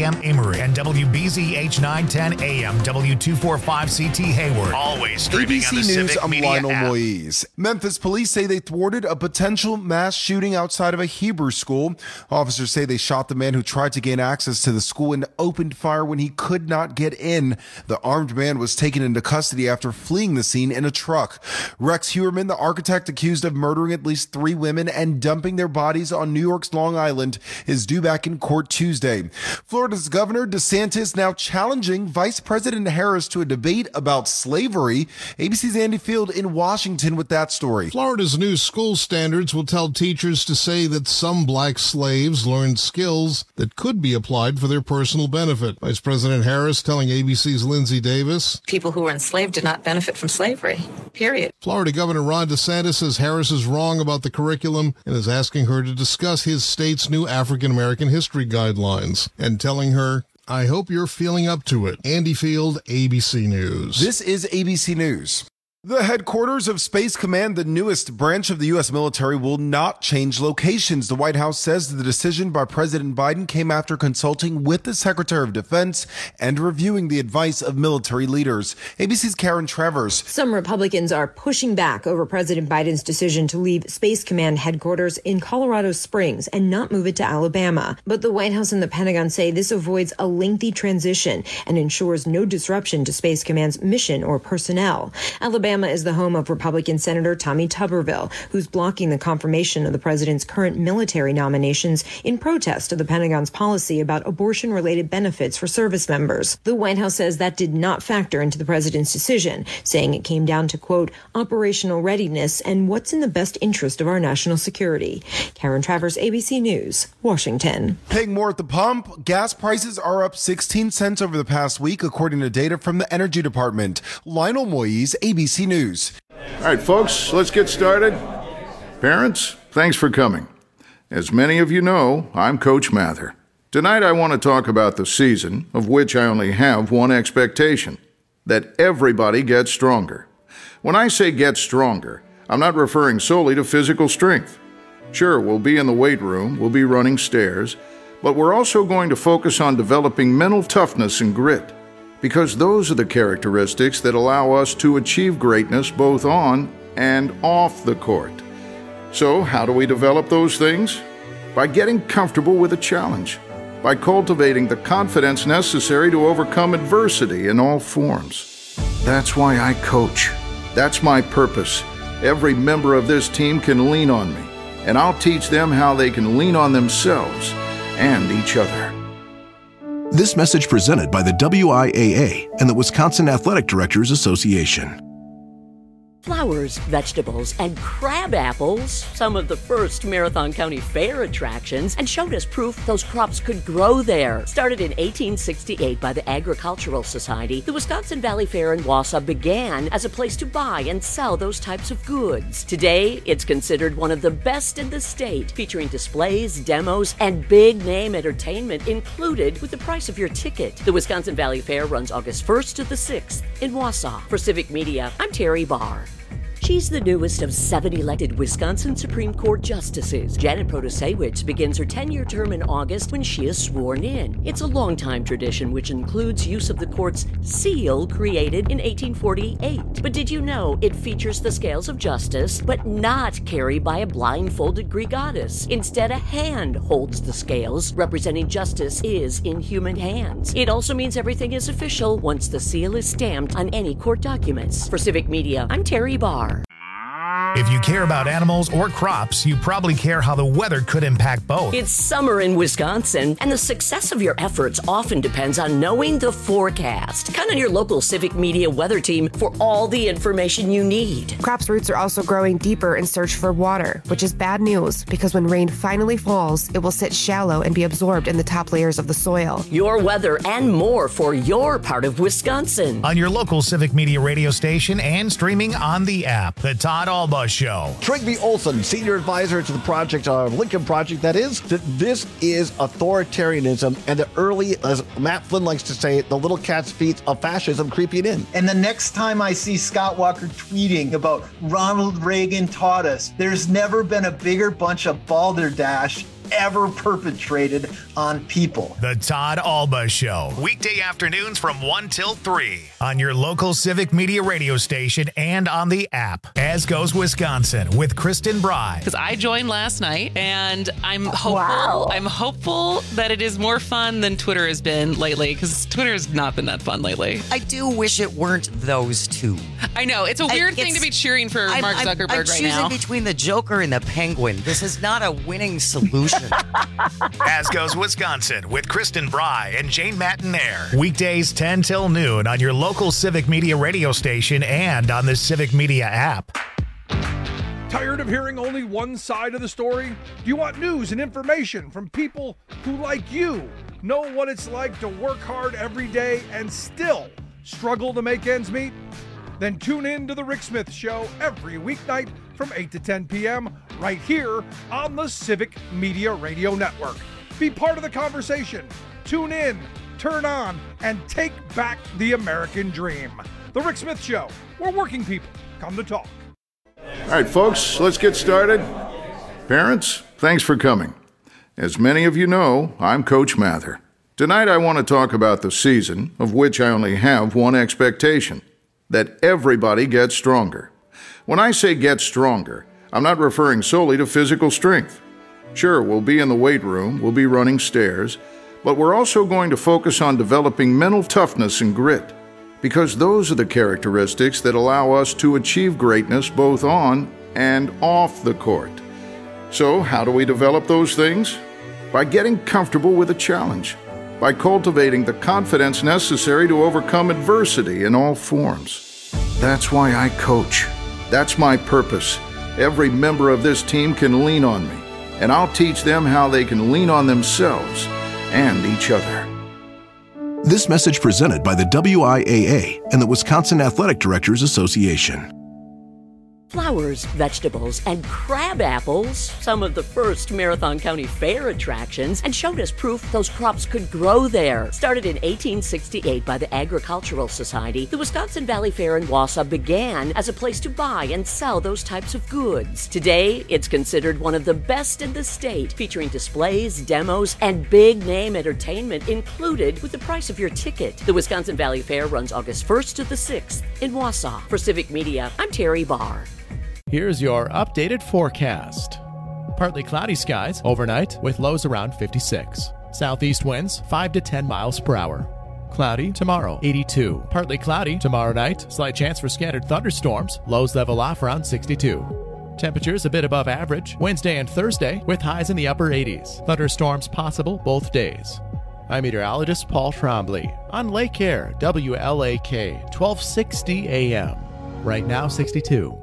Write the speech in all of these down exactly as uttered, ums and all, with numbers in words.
M Emory and W B Z H nine ten A M W two forty-five C T Hayward. Always streaming A B C on the News, Civic I'm Media Lionel app. Moise. Memphis police say they thwarted a potential mass shooting outside of a Hebrew school. Officers say they shot the man who tried to gain access to the school and opened fire when he could not get in. The armed man was taken into custody after fleeing the scene in a truck. Rex Heuermann, the architect accused of murdering at least three women and dumping their bodies on New York's Long Island, is due back in court Tuesday. Florida's Governor DeSantis now challenging Vice President Harris to a debate about slavery. A B C's Andy Field in Washington with that story. Florida's new school standards will tell teachers to say that some black slaves learned skills that could be applied for their personal benefit. Vice President Harris telling A B C's Lindsay Davis, people who were enslaved did not benefit from slavery, period. Florida Governor Ron DeSantis says Harris is wrong about the curriculum and is asking her to discuss his state's new African American history guidelines and telling her, I hope you're feeling up to it. Andy Field, A B C News. This is A B C News. The headquarters of Space Command, the newest branch of the U S military, will not change locations. The White House says the decision by President Biden came after consulting with the Secretary of Defense and reviewing the advice of military leaders. A B C's Karen Travers. Some Republicans are pushing back over President Biden's decision to leave Space Command headquarters in Colorado Springs and not move it to Alabama. But the White House and the Pentagon say this avoids a lengthy transition and ensures no disruption to Space Command's mission or personnel. Alabama is the home of Republican Senator Tommy Tuberville, who's blocking the confirmation of the president's current military nominations in protest of the Pentagon's policy about abortion-related benefits for service members. The White House says that did not factor into the president's decision, saying it came down to, quote, operational readiness and what's in the best interest of our national security. Karen Travers, A B C News, Washington. Paying more at the pump, gas prices are up sixteen cents over the past week, according to data from the Energy Department. Lionel Moise, A B C News. All right, folks, let's get started. Parents, thanks for coming. As many of you know, I'm Coach Mather. Tonight I want to talk about the season, of which I only have one expectation, that everybody gets stronger. When I say get stronger, I'm not referring solely to physical strength. Sure, we'll be in the weight room, we'll be running stairs, but we're also going to focus on developing mental toughness and grit. Because those are the characteristics that allow us to achieve greatness both on and off the court. So, how do we develop those things? By getting comfortable with a challenge, by cultivating the confidence necessary to overcome adversity in all forms. That's why I coach. That's my purpose. Every member of this team can lean on me, and I'll teach them how they can lean on themselves and each other. This message presented by the W I A A and the Wisconsin Athletic Directors Association. Flowers, vegetables, and crab apples, some of the first Marathon County Fair attractions, and showed us proof those crops could grow there. Started in eighteen sixty-eight by the Agricultural Society, the Wisconsin Valley Fair in Wausau began as a place to buy and sell those types of goods. Today, it's considered one of the best in the state, featuring displays, demos, and big-name entertainment included with the price of your ticket. The Wisconsin Valley Fair runs August first to the sixth in Wausau. For Civic Media, I'm Terry Barr. She's the newest of seven elected Wisconsin Supreme Court justices. Janet Protasiewicz begins her ten-year term in August when she is sworn in. It's a long-time tradition which includes use of the court's seal created in eighteen forty-eight. But did you know it features the scales of justice, but not carried by a blindfolded Greek goddess? Instead, a hand holds the scales, representing justice is in human hands. It also means everything is official once the seal is stamped on any court documents. For Civic Media, I'm Terry Barr. If you care about animals or crops, you probably care how the weather could impact both. It's summer in Wisconsin, and the success of your efforts often depends on knowing the forecast. Count on your local Civic Media weather team for all the information you need. Crops' roots are also growing deeper in search for water, which is bad news because when rain finally falls, it will sit shallow and be absorbed in the top layers of the soil. Your weather and more for your part of Wisconsin. On your local Civic Media radio station and streaming on the app. The Todd Alba Show. Trygve Olson, senior advisor to the project, uh, Lincoln Project, that is, that this is authoritarianism and the early, as Matt Flynn likes to say, the little cat's feet of fascism creeping in. And the next time I see Scott Walker tweeting about Ronald Reagan taught us, there's never been a bigger bunch of balderdash ever perpetrated on people. The Todd Alba Show, weekday afternoons from one till three on your local Civic Media radio station and on the app. As Goes Wisconsin with Kristen Bry. Because I joined last night, and I'm hopeful. Wow. I'm hopeful that it is more fun than Twitter has been lately. Because Twitter has not been that fun lately. I do wish it weren't those two. I know it's a weird I, thing to be cheering for I'm, Mark I'm, Zuckerberg I'm right choosing now. between the Joker and the Penguin. This is not a winning solution. As Goes Wisconsin with Kristen Bry and Jane Matinaire. Weekdays ten till noon on your local Civic Media radio station and on the Civic Media app. Tired of hearing only one side of the story? Do you want news and information from people who, like you, know what it's like to work hard every day and still struggle to make ends meet? Then tune in to The Rick Smith Show every weeknight from eight to ten p.m. right here on the Civic Media Radio Network. Be part of the conversation. Tune in, turn on, and take back the American dream. The Rick Smith Show, where working people come to talk. All right, folks, let's get started. Parents, thanks for coming. As many of you know, I'm Coach Mather. Tonight I want to talk about the season, of which I only have one expectation: that everybody gets stronger. When I say get stronger, I'm not referring solely to physical strength. Sure, we'll be in the weight room, we'll be running stairs, but we're also going to focus on developing mental toughness and grit, because those are the characteristics that allow us to achieve greatness both on and off the court. So, how do we develop those things? By getting comfortable with a challenge, by cultivating the confidence necessary to overcome adversity in all forms. That's why I coach. That's my purpose. Every member of this team can lean on me, and I'll teach them how they can lean on themselves and each other. This message presented by the W I A A and the Wisconsin Athletic Directors Association. Flowers, vegetables, and crab apples, some of the first Marathon County Fair attractions, and showed us proof those crops could grow there. Started in eighteen sixty-eight by the Agricultural Society, the Wisconsin Valley Fair in Wausau began as a place to buy and sell those types of goods. Today, it's considered one of the best in the state, featuring displays, demos, and big-name entertainment included with the price of your ticket. The Wisconsin Valley Fair runs August first to the sixth in Wausau. For Civic Media, I'm Terry Barr. Here's your updated forecast. Partly cloudy skies overnight with lows around fifty-six. Southeast winds five to ten miles per hour. Cloudy tomorrow, eighty-two. Partly cloudy tomorrow night. Slight chance for scattered thunderstorms. Lows level off around sixty-two. Temperatures a bit above average Wednesday and Thursday with highs in the upper eighties. Thunderstorms possible both days. I'm meteorologist Paul Trombley on Lake Air, W L A K, twelve sixty A M. Right now, sixty-two.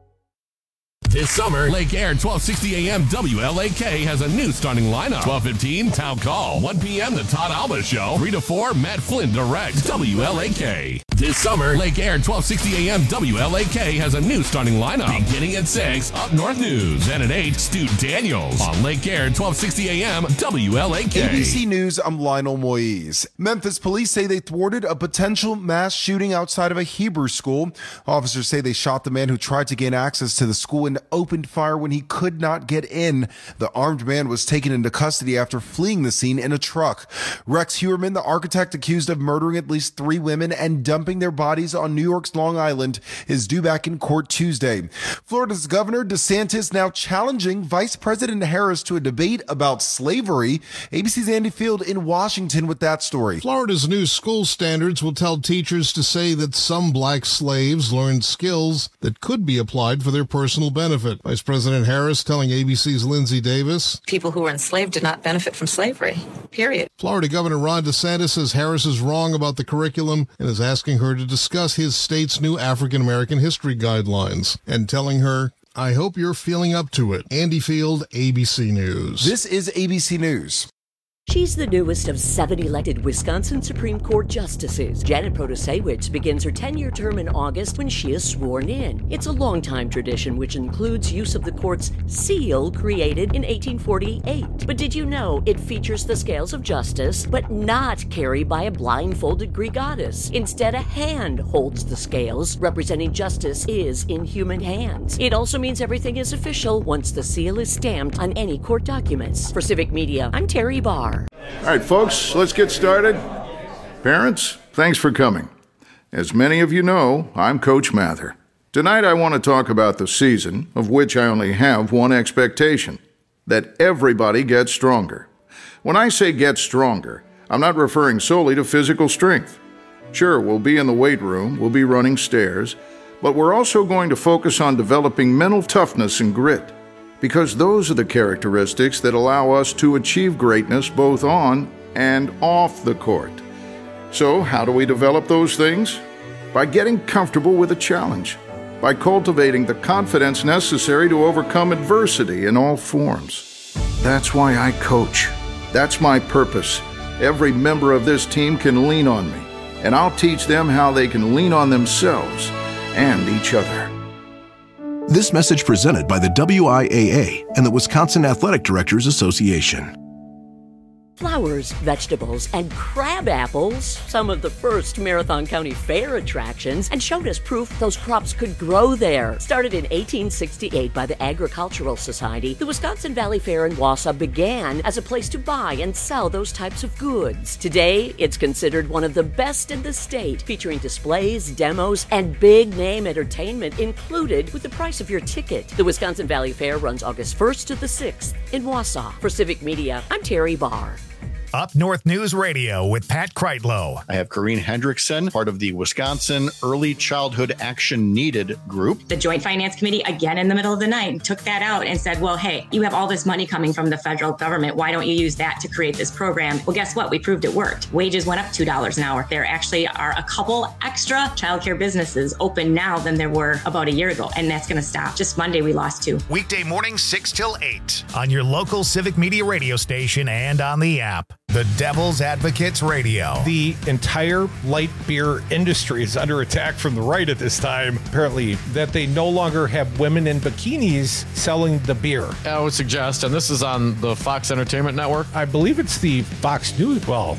This summer, Lake Air twelve sixty A M W L A K has a new starting lineup. twelve fifteen, Town Call. one p.m. The Todd Alba Show. three to four, Matt Flynn Direct. W L A K. This summer, Lake Air twelve sixty A M W L A K has a new starting lineup. Beginning at six, Up North News. And at eight, Stu Daniels. On Lake Air twelve sixty A M W L A K. A B C News, I'm Lionel Moise. Memphis police say they thwarted a potential mass shooting outside of a Hebrew school. Officers say they shot the man who tried to gain access to the school and opened fire when he could not get in. The armed man was taken into custody after fleeing the scene in a truck. Rex Heuermann, the architect accused of murdering at least three women and dumping their bodies on New York's Long Island, is due back in court Tuesday. Florida's Governor DeSantis now challenging Vice President Harris to a debate about slavery. A B C's Andy Field in Washington with that story. Florida's new school standards will tell teachers to say that some black slaves learned skills that could be applied for their personal benefit. Vice President Harris telling A B C's Lindsay Davis. People who were enslaved did not benefit from slavery, period. Florida Governor Ron DeSantis says Harris is wrong about the curriculum and is asking her to discuss his state's new African American history guidelines and telling her, I hope you're feeling up to it. Andy Field, A B C News. This is A B C News. She's the newest of seven elected Wisconsin Supreme Court justices. Janet Protasewicz begins her ten-year term in August when she is sworn in. It's a long-time tradition which includes use of the court's seal created in eighteen forty-eight. But did you know it features the scales of justice, but not carried by a blindfolded Greek goddess? Instead, a hand holds the scales, representing justice is in human hands. It also means everything is official once the seal is stamped on any court documents. For Civic Media, I'm Terry Barr. All right, folks, let's get started. Parents, thanks for coming. As many of you know, I'm Coach Mather. Tonight I want to talk about the season, of which I only have one expectation: that everybody gets stronger. When I say get stronger, I'm not referring solely to physical strength. Sure, we'll be in the weight room, we'll be running stairs, but we're also going to focus on developing mental toughness and grit, because those are the characteristics that allow us to achieve greatness both on and off the court. So, how do we develop those things? By getting comfortable with a challenge, by cultivating the confidence necessary to overcome adversity in all forms. That's why I coach. That's my purpose. Every member of this team can lean on me, and I'll teach them how they can lean on themselves and each other. This message presented by the W I A A and the Wisconsin Athletic Directors Association. Flowers, vegetables, and crab apples, some of the first Marathon County Fair attractions, and showed us proof those crops could grow there. Started in eighteen sixty-eight by the Agricultural Society, the Wisconsin Valley Fair in Wausau began as a place to buy and sell those types of goods. Today, it's considered one of the best in the state, featuring displays, demos, and big-name entertainment included with the price of your ticket. The Wisconsin Valley Fair runs August first to the sixth in Wausau. For Civic Media, I'm Terry Barr. Up North News Radio with Pat Kreitlow. I have Corrine Hendrickson, part of the Wisconsin Early Childhood Action Needed group. The Joint Finance Committee, again in the middle of the night, took that out and said, well, hey, you have all this money coming from the federal government. Why don't you use that to create this program? Well, guess what? We proved it worked. Wages went up two dollars an hour. There actually are a couple extra childcare businesses open now than there were about a year ago, and that's going to stop. Just Monday, we lost two. Weekday mornings, six till eight on your local Civic Media radio station and on the app. The Devil's Advocates Radio. The entire light beer industry is under attack from the right at this time. Apparently, that they no longer have women in bikinis selling the beer. I would suggest, and this is on the Fox Entertainment Network. I believe it's the Fox News. Well,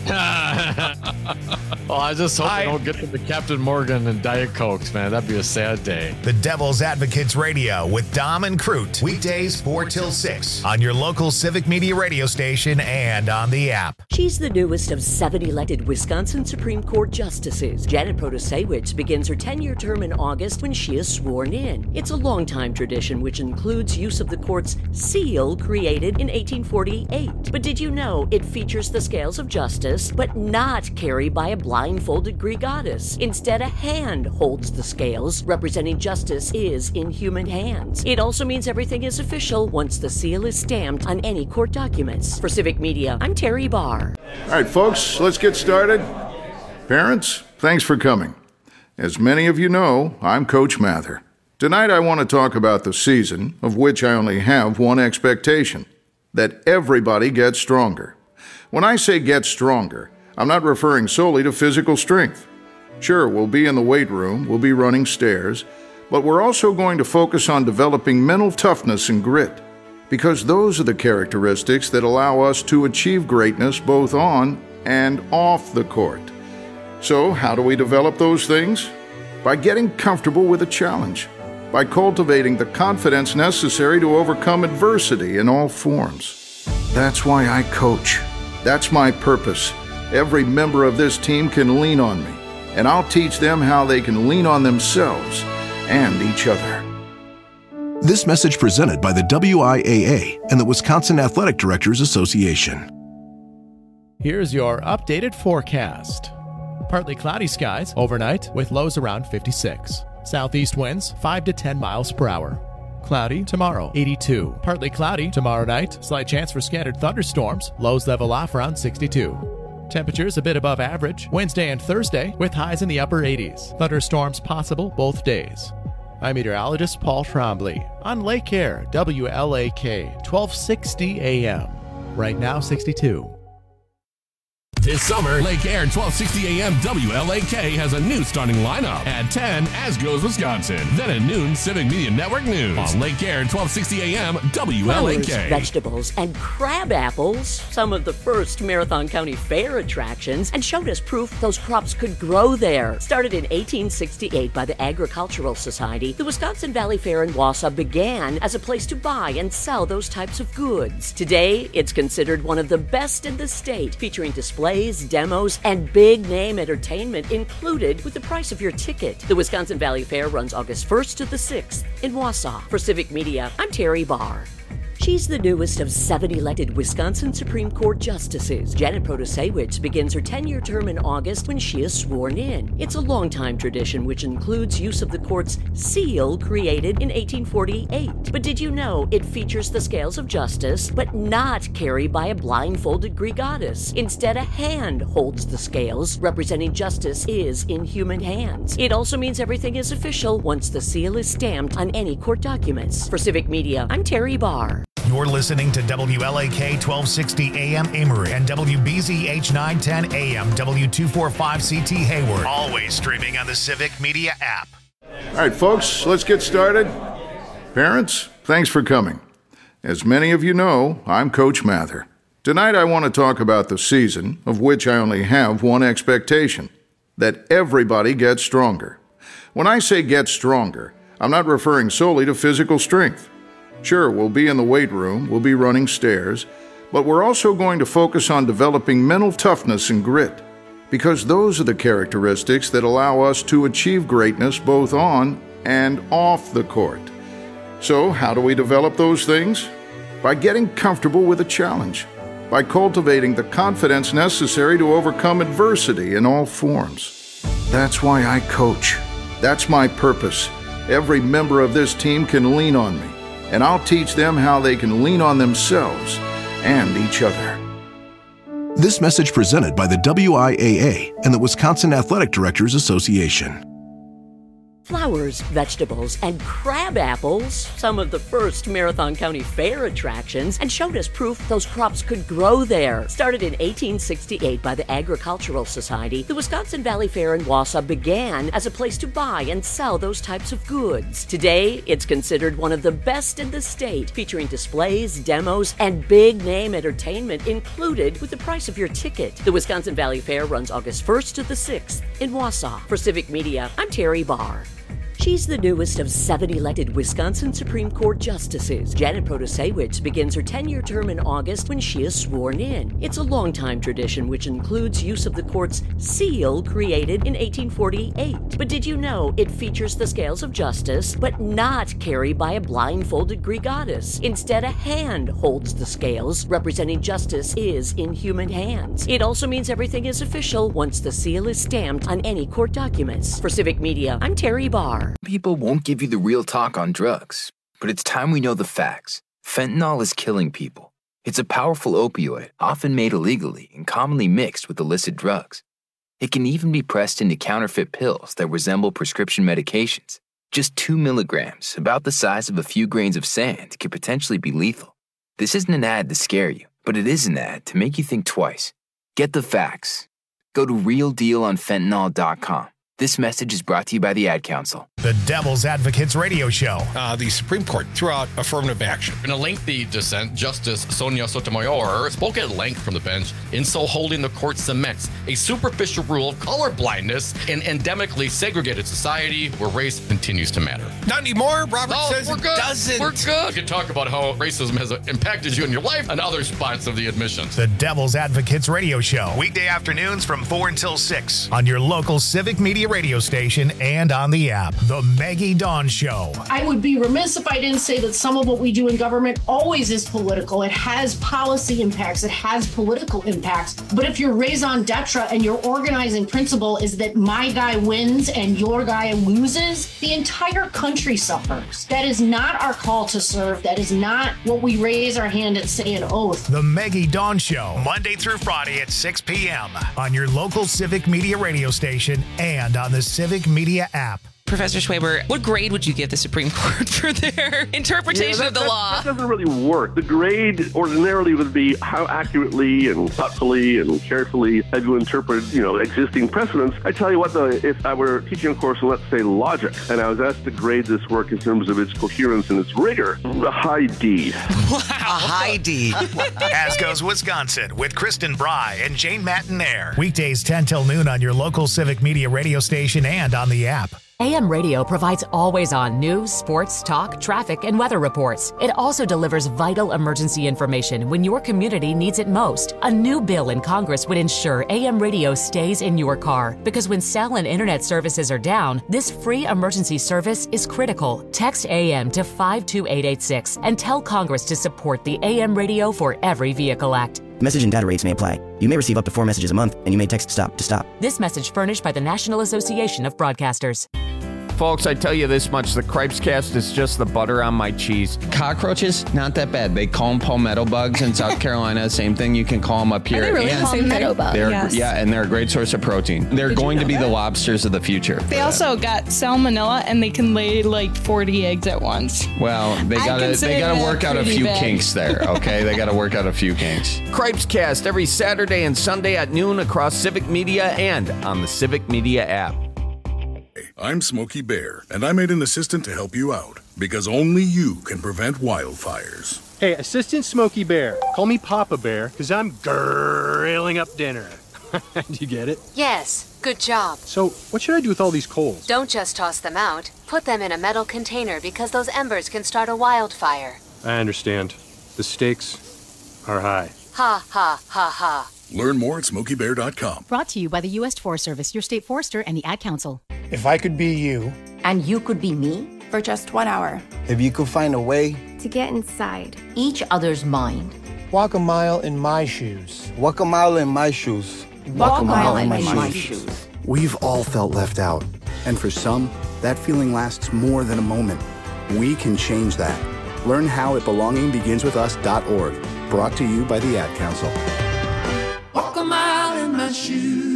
well, I just hope I, they don't get to the Captain Morgan and Diet Cokes, man. That'd be a sad day. The Devil's Advocates Radio with Dom and Crute. Weekdays four till six on your local Civic Media radio station and on the app. She's the newest of seven elected Wisconsin Supreme Court justices. Janet Protasewicz begins her ten-year term in August when she is sworn in. It's a long-time tradition which includes use of the court's seal created in eighteen forty-eight. But did you know it features the scales of justice, but not carried by a blindfolded Greek goddess? Instead, a hand holds the scales, representing justice is in human hands. It also means everything is official once the seal is stamped on any court documents. For Civic Media, I'm Terry Barr. All right, folks, let's get started. Parents, thanks for coming. As many of you know, I'm Coach Mather. Tonight I want to talk about the season, of which I only have one expectation: that everybody gets stronger. When I say get stronger, I'm not referring solely to physical strength. Sure, we'll be in the weight room, we'll be running stairs, but we're also going to focus on developing mental toughness and grit, because those are the characteristics that allow us to achieve greatness both on and off the court. So, how do we develop those things? By getting comfortable with a challenge, by cultivating the confidence necessary to overcome adversity in all forms. That's why I coach. That's my purpose. Every member of this team can lean on me, and I'll teach them how they can lean on themselves and each other. This message presented by the W I A A and the Wisconsin Athletic Directors Association. Here's your updated forecast. Partly cloudy skies overnight with lows around fifty-six. Southeast winds five to ten miles per hour. Cloudy tomorrow, eighty-two. Partly cloudy tomorrow night. Slight chance for scattered thunderstorms. Lows level off around sixty-two. Temperatures a bit above average Wednesday and Thursday with highs in the upper eighties. Thunderstorms possible both days. I'm meteorologist Paul Trombley on Lake Air, W L A K, twelve sixty A M. Right now, sixty-two. This summer, Lake Air twelve sixty A M W L A K has a new starting lineup. At ten, As Goes Wisconsin. Then at noon, Civic Media Network News. On Lake Air twelve sixty A M W L A K. Flowers, vegetables, and crab apples, some of the first Marathon County Fair attractions, and showed us proof those crops could grow there. Started in eighteen sixty-eight by the Agricultural Society, the Wisconsin Valley Fair in Wausau began as a place to buy and sell those types of goods. Today, it's considered one of the best in the state, featuring displays, demos, and big-name entertainment included with the price of your ticket. The Wisconsin Valley Fair runs August first to the sixth in Wausau. For Civic Media, I'm Terry Barr. She's the newest of seven elected Wisconsin Supreme Court justices. Janet Protasiewicz begins her ten-year term in August when she is sworn in. It's a long-time tradition which includes use of the court's seal created in eighteen forty-eight. But did you know it features the scales of justice, but not carried by a blindfolded Greek goddess? Instead, a hand holds the scales, representing justice is in human hands. It also means everything is official once the seal is stamped on any court documents. For Civic Media, I'm Terry Barr. You're listening to W L A K twelve sixty A M Amory and W B Z H nine ten A M W two forty-five C T Hayward. Always streaming on the Civic Media app. All right, folks, let's get started. Parents, thanks for coming. As many of you know, I'm Coach Mather. Tonight I want to talk about the season, of which I only have one expectation, that everybody gets stronger. When I say get stronger, I'm not referring solely to physical strength. Sure, we'll be in the weight room, we'll be running stairs, but we're also going to focus on developing mental toughness and grit, because those are the characteristics that allow us to achieve greatness both on and off the court. So, how do we develop those things? By getting comfortable with a challenge, by cultivating the confidence necessary to overcome adversity in all forms. That's why I coach. That's my purpose. Every member of this team can lean on me, and I'll teach them how they can lean on themselves and each other. This message presented by the W I A A and the Wisconsin Athletic Directors Association. Flowers, vegetables, and crab apples, some of the first Marathon County Fair attractions, and showed us proof those crops could grow there. Started in eighteen sixty-eight by the Agricultural Society, the Wisconsin Valley Fair in Wausau began as a place to buy and sell those types of goods. Today, it's considered one of the best in the state, featuring displays, demos, and big-name entertainment included with the price of your ticket. The Wisconsin Valley Fair runs August first to the sixth in Wausau. For Civic Media, I'm Terry Barr. She's the newest of seven elected Wisconsin Supreme Court justices. Janet Protasiewicz begins her ten-year term in August when she is sworn in. It's a long-time tradition which includes use of the court's seal created in eighteen forty-eight. But did you know it features the scales of justice, but not carried by a blindfolded Greek goddess? Instead, a hand holds the scales, representing justice is in human hands. It also means everything is official once the seal is stamped on any court documents. For Civic Media, I'm Terry Barr. People won't give you the real talk on drugs, but it's time we know the facts. Fentanyl is killing people. It's a powerful opioid, often made illegally and commonly mixed with illicit drugs. It can even be pressed into counterfeit pills that resemble prescription medications. Just two milligrams, about the size of a few grains of sand, could potentially be lethal. This isn't an ad to scare you, but it is an ad to make you think twice. Get the facts. Go to real deal on fentanyl dot com. This message is brought to you by the Ad Council. The Devil's Advocates Radio Show. Uh, the Supreme Court threw out affirmative action. In a lengthy dissent, Justice Sonia Sotomayor spoke at length from the bench, in so holding the court cements a superficial rule of color blindness in endemically segregated society where race continues to matter. Not anymore. Robert no, says we're it good. doesn't. We're good. We can talk about how racism has impacted you in your life and other spots of the admissions. The Devil's Advocates Radio Show. Weekday afternoons from four until six on your local Civic Media radio station and on the app. The Maggie Dawn Show. I would be remiss if I didn't say that some of what we do in government always is political. It has policy impacts. It has political impacts. But if your raison d'etre and your organizing principle is that my guy wins and your guy loses, the entire country suffers. That is not our call to serve. That is not what we raise our hand and say an oath. The Maggie Dawn Show, Monday through Friday at six p.m. on your local Civic Media radio station and on the Civic Media app. Professor Schwaber, what grade would you give the Supreme Court for their interpretation Yeah, that, of the that, law? That doesn't really work. The grade ordinarily would be how accurately and thoughtfully and carefully have you interpreted, you know, existing precedents. I tell you what, though, if I were teaching a course on, let's say, logic, and I was asked to grade this work in terms of its coherence and its rigor, a high D. Wow. A high D. As Goes Wisconsin with Kristen Bry and Jane Mattinaire. Weekdays ten till noon on your local Civic Media radio station and on the app. A M Radio provides always-on news, sports, talk, traffic, and weather reports. It also delivers vital emergency information when your community needs it most. A new bill in Congress would ensure A M Radio stays in your car, because when cell and internet services are down, this free emergency service is critical. Text A M to five two eight eight six and tell Congress to support the A M Radio for Every Vehicle Act. Message and data rates may apply. You may receive up to four messages a month, and you may text STOP to stop. This message furnished by the National Association of Broadcasters. Folks, I tell you this much, the Cripescast is just the butter on my cheese. Cockroaches, not that bad. They call them palmetto bugs in South Carolina. Same thing, you can call them up here. Are they really and palmetto bugs? they're, Yes. Yeah, and they're a great source of protein. They're Did you going to know be that? the lobsters of the future. They also got salmonella, and they can lay like forty eggs at once. Well, they I gotta consider they gotta that work out a pretty few bad. kinks there, okay? They gotta work out a few kinks. Cripescast every Saturday and Sunday at noon across Civic Media and on the Civic Media app. I'm Smokey Bear, and I made an assistant to help you out, because only you can prevent wildfires. Hey, Assistant Smokey Bear. Call me Papa Bear, because I'm grilling up dinner. Do you get it? Yes, good job. So, what should I do with all these coals? Don't just toss them out. Put them in a metal container because those embers can start a wildfire. I understand. The stakes are high. Ha ha ha ha. Learn more at smokey bear dot com. Brought to you by the U S Forest Service, your state forester, and the Ad Council. If I could be you. And you could be me? For just one hour. If you could find a way. To get inside each other's mind. Walk a mile in my shoes. Walk a mile in my shoes. Walk, Walk a mile, mile in, in my, my shoes. shoes. We've all felt left out. And for some, that feeling lasts more than a moment. We can change that. Learn how at belonging begins with us dot org. Brought to you by the Ad Council. Walk a mile in my shoes.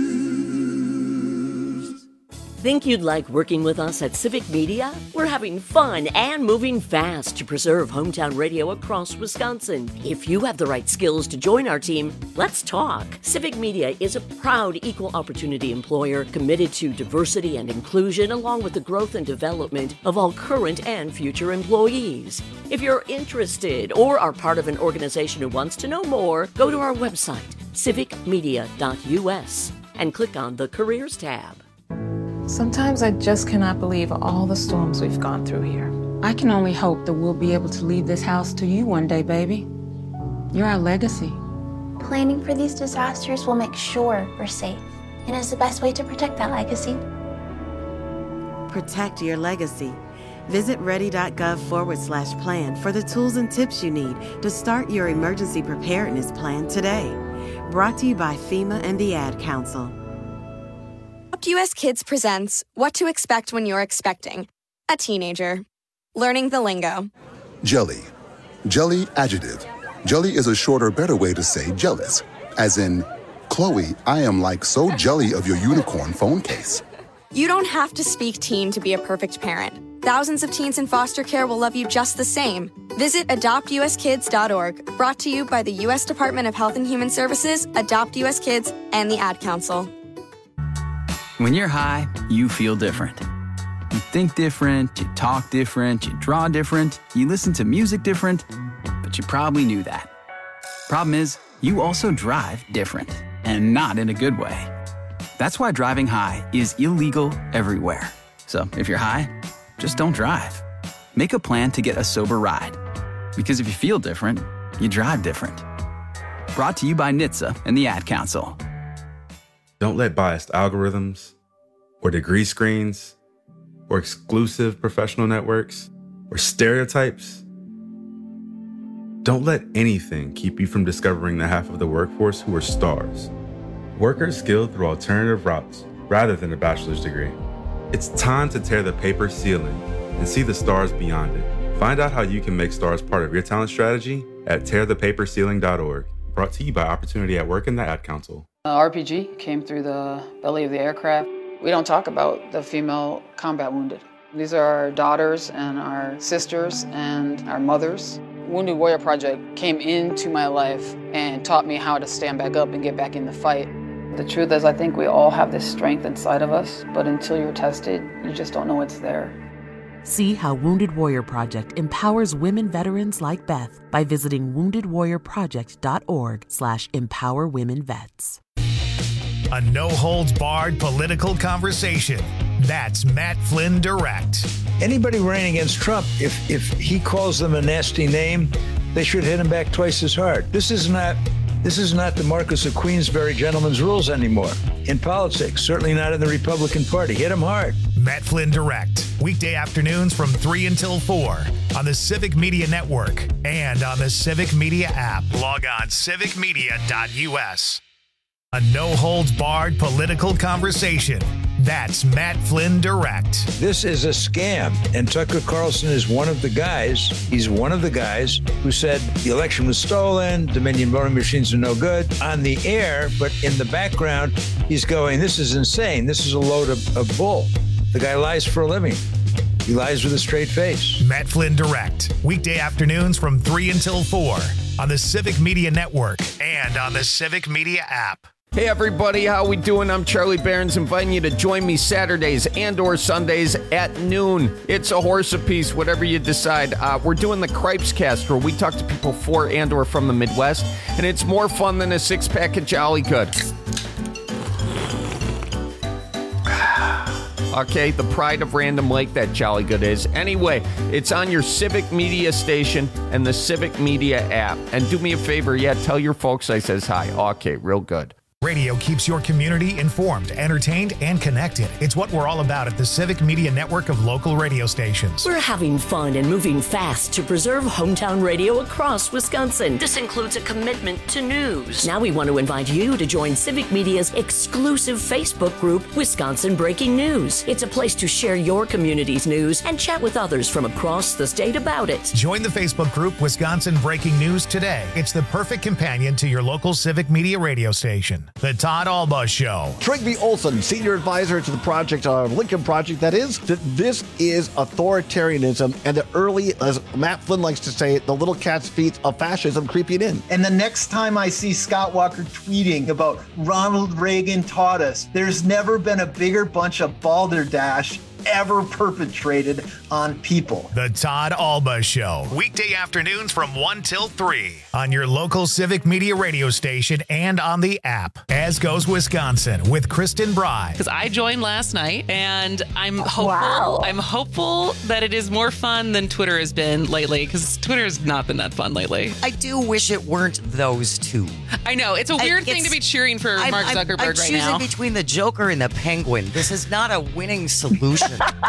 Think you'd like working with us at Civic Media? We're having fun and moving fast to preserve hometown radio across Wisconsin. If you have the right skills to join our team, let's talk. Civic Media is a proud equal opportunity employer committed to diversity and inclusion, along with the growth and development of all current and future employees. If you're interested or are part of an organization who wants to know more, go to our website, civic media dot u s, and click on the Careers tab. Sometimes I just cannot believe all the storms we've gone through here. I can only hope that we'll be able to leave this house to you one day, baby. You're our legacy. Planning for these disasters will make sure we're safe, and is the best way to protect that legacy. Protect your legacy. Visit ready.gov forward slash plan for the tools and tips you need to start your emergency preparedness plan today. Brought to you by FEMA and the Ad Council. U S Kids presents What to Expect When You're Expecting a Teenager. Learning the lingo. Jelly. Jelly adjective. Jelly is a shorter, better way to say jealous. As in, Chloe, I am like so jelly of your unicorn phone case. You don't have to speak teen to be a perfect parent. Thousands of teens in foster care will love you just the same. Visit adopt u s kids dot org. Brought to you by the U S Department of Health and Human Services, Adopt U S Kids, and the Ad Council. When you're high, you feel different. You think different, you talk different, you draw different, you listen to music different, but you probably knew that. Problem is, you also drive different, and not in a good way. That's why driving high is illegal everywhere. So if you're high, just don't drive. Make a plan to get a sober ride. Because if you feel different, you drive different. Brought to you by N H T S A and the Ad Council. Don't let biased algorithms or degree screens or exclusive professional networks or stereotypes. Don't let anything keep you from discovering the half of the workforce who are stars. Workers skilled through alternative routes rather than a bachelor's degree. It's time to tear the paper ceiling and see the stars beyond it. Find out how you can make stars part of your talent strategy at tear the paper ceiling dot org. Brought to you by Opportunity at Work and the Ad Council. Uh, R P G came through the belly of the aircraft. We don't talk about the female combat wounded. These are our daughters and our sisters and our mothers. Wounded Warrior Project came into my life and taught me how to stand back up and get back in the fight. The truth is, I think we all have this strength inside of us, but until you're tested, you just don't know it's there. See how Wounded Warrior Project empowers women veterans like Beth by visiting wounded warrior project dot org slash empower women vets. A no-holds-barred political conversation. That's Matt Flynn Direct. Anybody running against Trump, if if he calls them a nasty name, they should hit him back twice as hard. This is not this is not the Marquess of Queensberry gentleman's rules anymore in politics, certainly not in the Republican Party. Hit him hard. Matt Flynn Direct, weekday afternoons from three until four on the Civic Media Network and on the Civic Media app. Log on civic media dot u s. A no-holds-barred political conversation. That's Matt Flynn Direct. This is a scam, and Tucker Carlson is one of the guys, he's one of the guys who said the election was stolen, Dominion voting machines are no good, on the air, but in the background, he's going, this is insane, this is a load of, of bull. The guy lies for a living. He lies with a straight face. Matt Flynn Direct, weekday afternoons from three until four on the Civic Media Network and on the Civic Media app. Hey everybody, how we doing? I'm Charlie Barons, inviting you to join me Saturdays and or Sundays at noon. It's a horse apiece, whatever you decide. Uh, we're doing the Cripes Cast, where we talk to people for and or from the Midwest, and it's more fun than a six-pack of Jolly Good. Okay, the pride of Random Lake, that Jolly Good is. Anyway, it's on your Civic Media station and the Civic Media app. And do me a favor, yeah, tell your folks I says hi. Okay, real good. Radio keeps your community informed, entertained, and connected. It's what we're all about at the Civic Media Network of local radio stations. We're having fun and moving fast to preserve hometown radio across Wisconsin. This includes a commitment to news. Now we want to invite you to join Civic Media's exclusive Facebook group, Wisconsin Breaking News. It's a place to share your community's news and chat with others from across the state about it. Join the Facebook group Wisconsin Breaking News today. It's the perfect companion to your local Civic Media radio station. The Todd Alba Show. Trygve Olsen, senior advisor to the project, uh, Lincoln Project, that is, that this is authoritarianism and the early, as Matt Flynn likes to say, the little cat's feet of fascism creeping in. And the next time I see Scott Walker tweeting about Ronald Reagan taught us, there's never been a bigger bunch of balderdash ever perpetrated on people. The Todd Alba Show, weekday afternoons from one till three on your local Civic Media radio station and on the app. As Goes Wisconsin with Kristen Bry. Because I joined last night and I'm hopeful. Wow. I'm hopeful that it is more fun than Twitter has been lately, because Twitter has not been that fun lately. I do wish it weren't those two. I know. It's a weird I, thing to be cheering for I'm, Mark I'm, Zuckerberg I'm right choosing now. between the Joker and the Penguin. This is not a winning solution.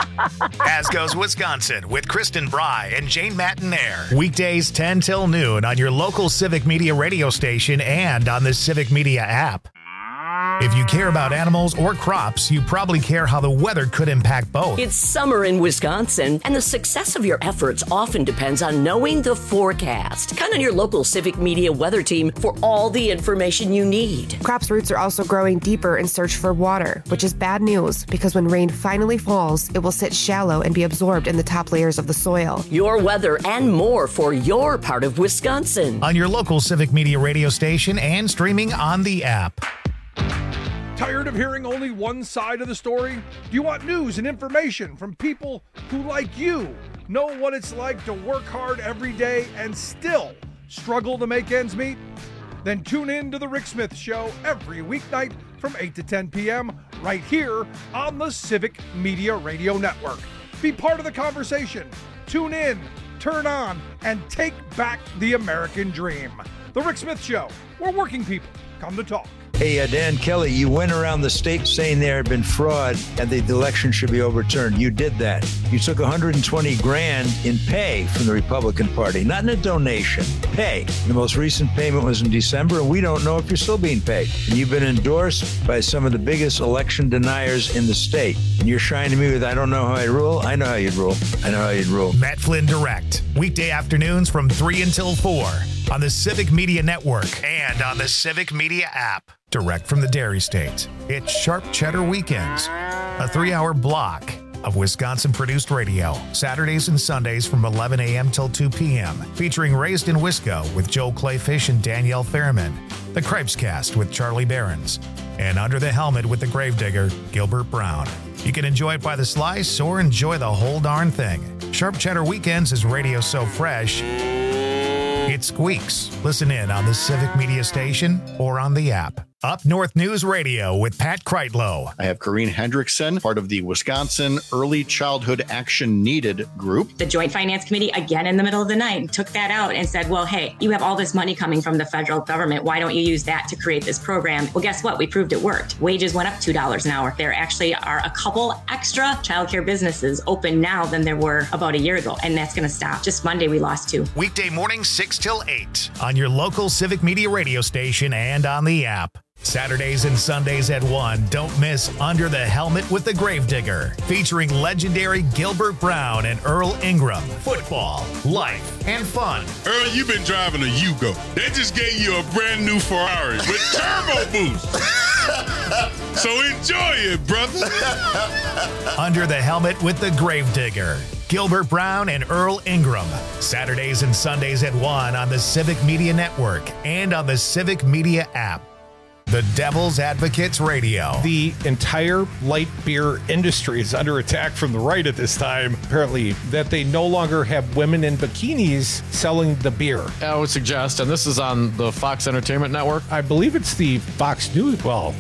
As Goes Wisconsin with Kristen Bry and Jane Matinaire. Weekdays ten till noon on your local Civic Media radio station and on the Civic Media app. If you care about animals or crops, you probably care how the weather could impact both. It's summer in Wisconsin, and the success of your efforts often depends on knowing the forecast. Count on your local Civic Media weather team for all the information you need. Crops' roots are also growing deeper in search for water, which is bad news because when rain finally falls, it will sit shallow and be absorbed in the top layers of the soil. Your weather and more for your part of Wisconsin. On your local Civic Media radio station and streaming on the app. Tired of hearing only one side of the story? Do you want news and information from people who, like you, know what it's like to work hard every day and still struggle to make ends meet? Then tune in to The Rick Smith Show every weeknight from eight to ten p.m. right here on the Civic Media Radio Network. Be part of the conversation. Tune in, turn on, and take back the American dream. The Rick Smith Show, where working people come to talk. Hey, uh, Dan Kelly, you went around the state saying there had been fraud and the election should be overturned. You did that. You took one hundred twenty grand in pay from the Republican Party, not in a donation, pay. The most recent payment was in December, and we don't know if you're still being paid. And you've been endorsed by some of the biggest election deniers in the state. And you're shining me with, I don't know how I rule. I know how you'd rule. I know how you'd rule. Matt Flynn Direct, weekday afternoons from three until four on the Civic Media Network and on the Civic Media app. Direct from the Dairy State. It's Sharp Cheddar Weekends a three-hour block of Wisconsin-produced radio, Saturdays and Sundays from eleven a.m. till two p.m., featuring Raised in Wisco with Joel Clayfish and Danielle Fairman, The Cripescast with Charlie Behrens, and Under the Helmet with the Gravedigger, Gilbert Brown. You can enjoy it by the slice or enjoy the whole darn thing. Sharp Cheddar Weekends is radio so fresh, it squeaks. Listen in on the Civic Media Station or on the app. Up North News Radio with Pat Kreitlow. I have Corrine Hendrickson, part of the Wisconsin Early Childhood Action Needed group. The Joint Finance Committee, again in the middle of the night, took that out and said, well, hey, you have all this money coming from the federal government. Why don't you use that to create this program? Well, guess what? We proved it worked. Wages went up two dollars an hour. There actually are a couple extra childcare businesses open now than there were about a year ago, and that's going to stop. Just Monday, we lost two. Weekday mornings, six till eight on your local Civic Media radio station and on the app. Saturdays and Sundays at one, don't miss Under the Helmet with the Gravedigger, featuring legendary Gilbert Brown and Earl Ingram. Football, life, and fun. Earl, you've been driving a Yugo. They just gave you a brand new Ferrari with turbo boost. So enjoy it, brother. Under the Helmet with the Gravedigger. Gilbert Brown and Earl Ingram. Saturdays and Sundays at one on the Civic Media Network and on the Civic Media app. The Devil's Advocates Radio. The entire light beer industry is under attack from the right at this time, apparently, that they no longer have women in bikinis selling the beer. I would suggest, and this is on the Fox Entertainment Network. I believe it's the Fox News. Well,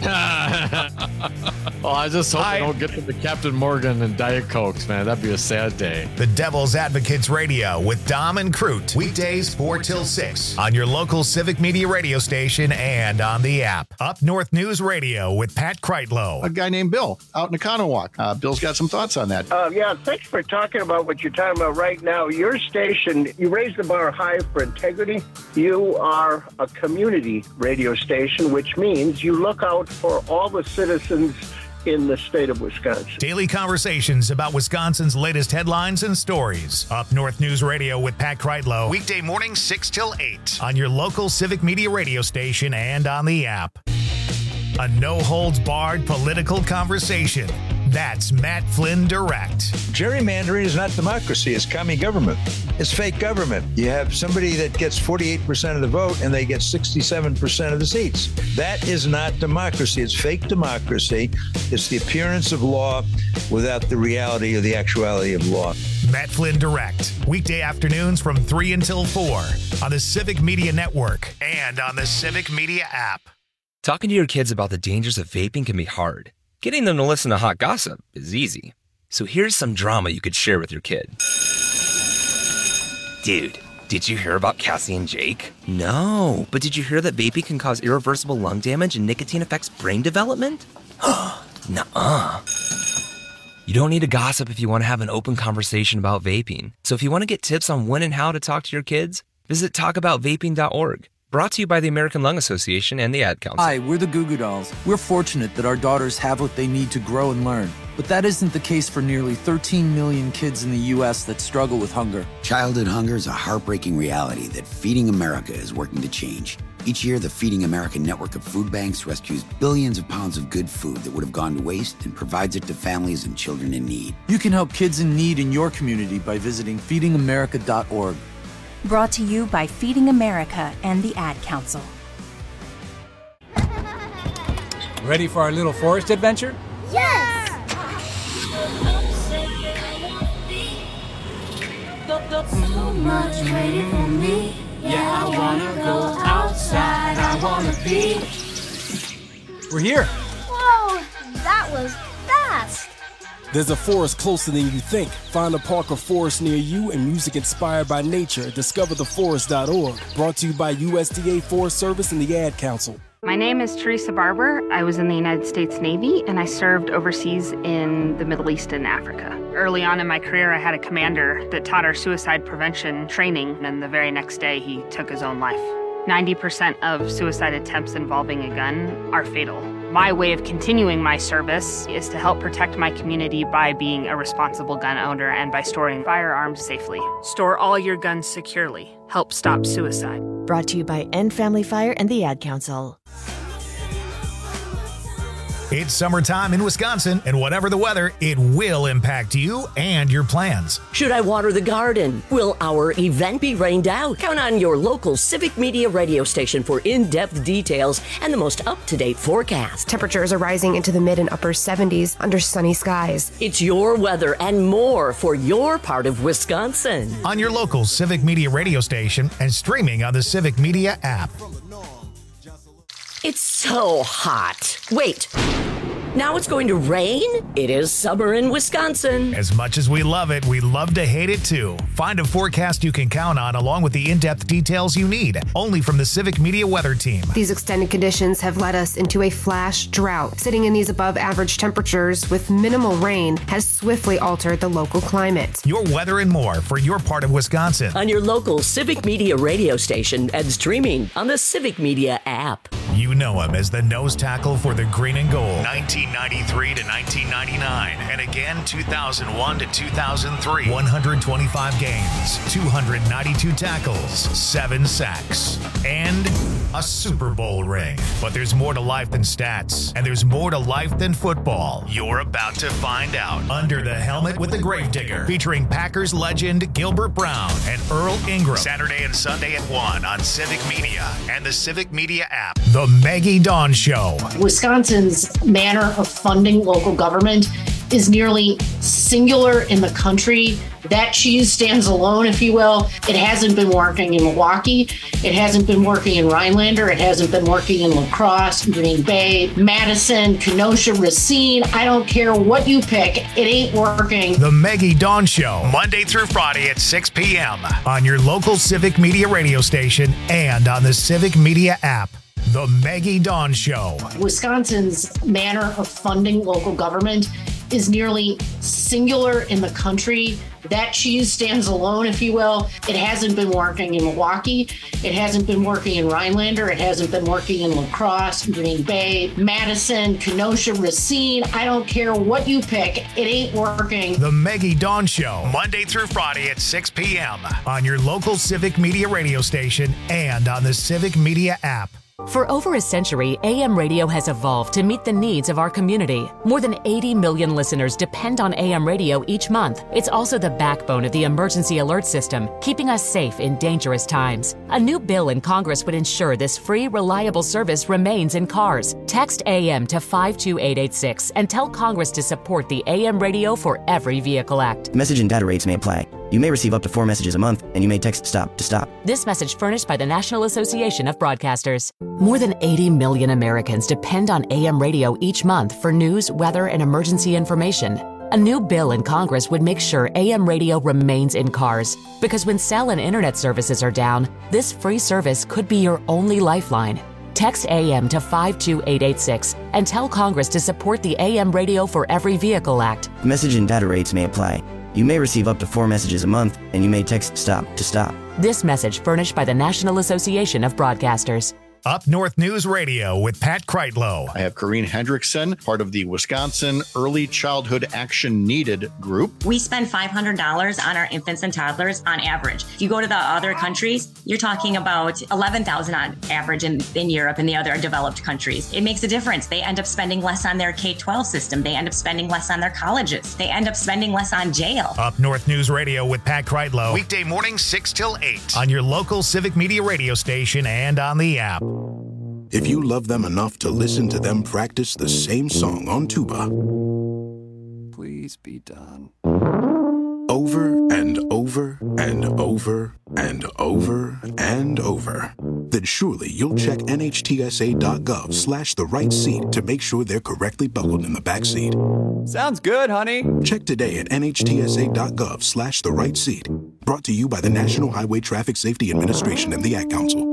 well I just hope I, they don't get to the Captain Morgan and Diet Cokes, man. That'd be a sad day. The Devil's Advocates Radio with Dom and Crute. Weekdays four till six on your local Civic Media radio station and on the app. Up North News Radio with Pat Kreitlow. A guy named Bill out in Economowoc. Uh, Bill's got some thoughts on that. Uh, yeah, thanks for talking about what you're talking about right now. Your station, you raise the bar high for integrity. You are a community radio station, which means you look out for all the citizens in the state of Wisconsin. Daily conversations about Wisconsin's latest headlines and stories. Up North News Radio with Pat Kreitlow. Weekday mornings six till eight on your local Civic Media radio station and on the app. A no-holds-barred political conversation. That's Matt Flynn Direct. Gerrymandering is not democracy. It's commie government. It's fake government. You have somebody that gets forty-eight percent of the vote and they get sixty-seven percent of the seats. That is not democracy. It's fake democracy. It's the appearance of law without the reality or the actuality of law. Matt Flynn Direct. Weekday afternoons from three until four on the Civic Media Network and on the Civic Media app. Talking to your kids about the dangers of vaping can be hard. Getting them to listen to hot gossip is easy. So here's some drama you could share with your kid. Dude, did you hear about Cassie and Jake? No, but did you hear that vaping can cause irreversible lung damage and nicotine affects brain development? Nuh-uh. You don't need to gossip if you want to have an open conversation about vaping. So if you want to get tips on when and how to talk to your kids, visit talk about vaping dot org. Brought to you by the American Lung Association and the Ad Council. Hi, we're the Goo Goo Dolls. We're fortunate that our daughters have what they need to grow and learn. But that isn't the case for nearly thirteen million kids in the U S that struggle with hunger. Childhood hunger is a heartbreaking reality that Feeding America is working to change. Each year, the Feeding America network of food banks rescues billions of pounds of good food that would have gone to waste and provides it to families and children in need. You can help kids in need in your community by visiting feeding america dot org. Brought to you by Feeding America and the Ad Council. Ready for our little forest adventure? Yes! So much waiting for me. Yeah, I wanna go outside. I wanna be. We're here. Whoa, that was fast. There's a forest closer than you think. Find a park or forest near you and music inspired by nature at discover the forest dot org. Brought to you by U S D A Forest Service and the Ad Council. My name is Teresa Barber. I was in the United States Navy and I served overseas in the Middle East and Africa. Early on in my career, I had a commander that taught our suicide prevention training, and the very next day he took his own life. ninety percent of suicide attempts involving a gun are fatal. My way of continuing my service is to help protect my community by being a responsible gun owner and by storing firearms safely. Store all your guns securely. Help stop suicide. Brought to you by End Family Fire and the Ad Council. It's summertime in Wisconsin, and whatever the weather, it will impact you and your plans. Should I water the garden? Will our event be rained out? Count on your local Civic Media radio station for in-depth details and the most up-to-date forecast. Temperatures are rising into the mid and upper seventies under sunny skies. It's your weather and more for your part of Wisconsin. On your local Civic Media radio station and streaming on the Civic Media app. It's so hot. Wait. Now it's going to rain? It is summer in Wisconsin. As much as we love it, we love to hate it too. Find a forecast you can count on along with the in-depth details you need, only from the Civic Media Weather Team. These extended conditions have led us into a flash drought. Sitting in these above average temperatures with minimal rain has swiftly altered the local climate. Your weather and more for your part of Wisconsin. On your local Civic Media radio station and streaming on the Civic Media app. You know him as the nose tackle for the green and gold. nineteen ninety-three to nineteen ninety-nine, and again two thousand one to two thousand three. one hundred twenty-five games, two hundred ninety-two tackles, seven sacks, and a Super Bowl ring. But there's more to life than stats, and there's more to life than football. You're about to find out. Under the Helmet with the Gravedigger, featuring Packers legend Gilbert Brown and Earl Ingram. Saturday and Sunday at one on Civic Media and the Civic Media app. The Maggie Dawn Show. Wisconsin's manner of funding local government is nearly singular in the country. That cheese stands alone, if you will. It hasn't been working in Milwaukee. It hasn't been working in Rhinelander. It hasn't been working in La Crosse, Green Bay, Madison, Kenosha, Racine. I don't care what you pick. It ain't working. The Maggie Dawn Show, Monday through Friday at six p.m. on your local Civic Media radio station and on the Civic Media app. The Maggie Dawn Show. Wisconsin's manner of funding local government is nearly singular in the country. That cheese stands alone, if you will. It hasn't been working in Milwaukee. It hasn't been working in Rhinelander. It hasn't been working in La Crosse, Green Bay, Madison, Kenosha, Racine. I don't care what you pick. It ain't working. The Maggie Dawn Show, Monday through Friday at six p.m. on your local Civic Media radio station and on the Civic Media app. For over a century, A M radio has evolved to meet the needs of our community. More than eighty million listeners depend on A M radio each month. It's also the backbone of the emergency alert system, keeping us safe in dangerous times. A new bill in Congress would ensure this free, reliable service remains in cars. Text A M to five two eight eight six and tell Congress to support the A M Radio for Every Vehicle Act. Message and data rates may apply. You may receive up to four messages a month, and you may text STOP to stop. This message furnished by the National Association of Broadcasters. More than eighty million Americans depend on A M radio each month for news, weather, and emergency information. A new bill in Congress would make sure A M radio remains in cars, because when cell and internet services are down, this free service could be your only lifeline. Text A M to five two eight eight six and tell Congress to support the A M Radio for Every Vehicle Act. Message and data rates may apply. You may receive up to four messages a month, and you may text STOP to stop. This message furnished by the National Association of Broadcasters. Up North News Radio with Pat Kreitlow. I have Corrine Hendrickson, part of the Wisconsin Early Childhood Action Needed group. We spend five hundred dollars on our infants and toddlers on average. If you go to the other countries, you're talking about eleven thousand dollars on average in, in Europe and the other developed countries. It makes a difference. They end up spending less on their K twelve system. They end up spending less on their colleges. They end up spending less on jail. Up North News Radio with Pat Kreitlow. Weekday mornings six till eight on your local Civic Media radio station and on the app. If you love them enough to listen to them practice the same song on tuba, please be done. Over and over and over and over and over, then surely you'll check nhtsa.gov slash the right seat to make sure they're correctly buckled in the back seat. Sounds good, honey. Check today at nhtsa.gov slash the right seat. Brought to you by the National Highway Traffic Safety Administration and the Ad Council.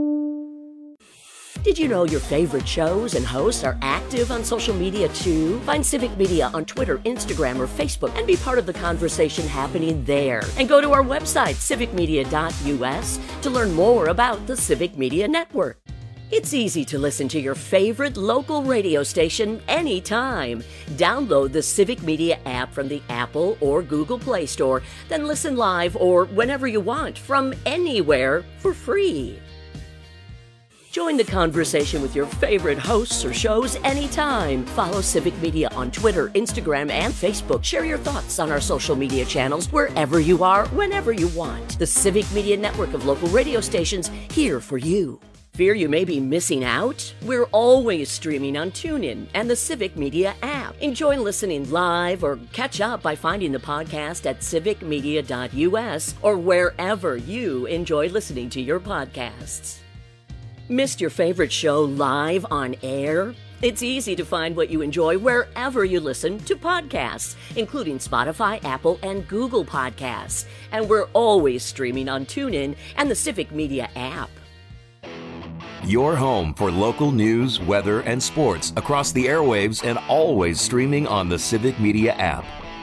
Did you know your favorite shows and hosts are active on social media too? Find Civic Media on Twitter, Instagram, or Facebook and be part of the conversation happening there. And go to our website, civic media dot u s, to learn more about the Civic Media Network. It's easy to listen to your favorite local radio station anytime. Download the Civic Media app from the Apple or Google Play Store, then listen live or whenever you want from anywhere for free. Join the conversation with your favorite hosts or shows anytime. Follow Civic Media on Twitter, Instagram, and Facebook. Share your thoughts on our social media channels wherever you are, whenever you want. The Civic Media Network of local radio stations here for you. Fear you may be missing out? We're always streaming on TuneIn and the Civic Media app. Enjoy listening live or catch up by finding the podcast at civic media dot u s or wherever you enjoy listening to your podcasts. Missed your favorite show live on air? It's easy to find what you enjoy wherever you listen to podcasts, including Spotify, Apple, and Google Podcasts. And we're always streaming on TuneIn and the Civic Media app. Your home for local news, weather, and sports across the airwaves and always streaming on the Civic Media app.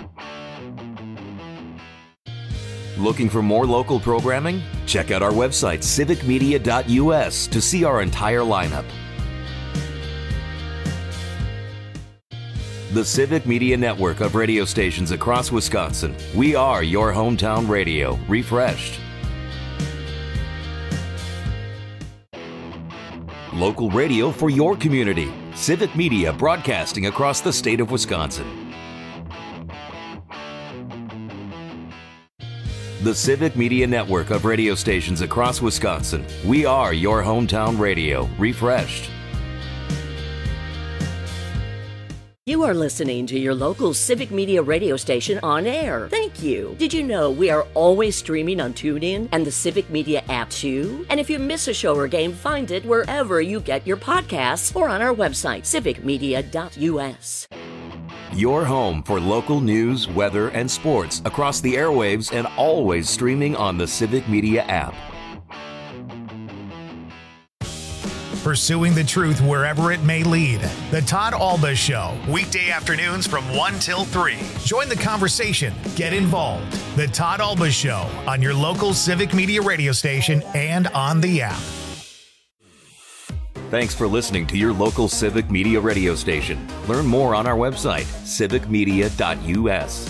Looking for more local programming? Check out our website, civic media dot u s, to see our entire lineup. The Civic Media Network of radio stations across Wisconsin. We are your hometown radio, refreshed. Local radio for your community. Civic Media broadcasting across the state of Wisconsin. The Civic Media Network of radio stations across Wisconsin. We are your hometown radio, refreshed. You are listening to your local Civic Media radio station on air. Thank you. Did you know we are always streaming on TuneIn and the Civic Media app too? And if you miss a show or game, find it wherever you get your podcasts or on our website, civic media dot u s. Your home for local news, weather, and sports across the airwaves and always streaming on the Civic Media app. Pursuing the truth wherever it may lead. The Todd Alba Show, weekday afternoons from one till three. Join the conversation. Get involved. The Todd Alba Show on your local Civic Media radio station and on the app. Thanks for listening to your local Civic Media radio station. Learn more on our website, civic media dot u s.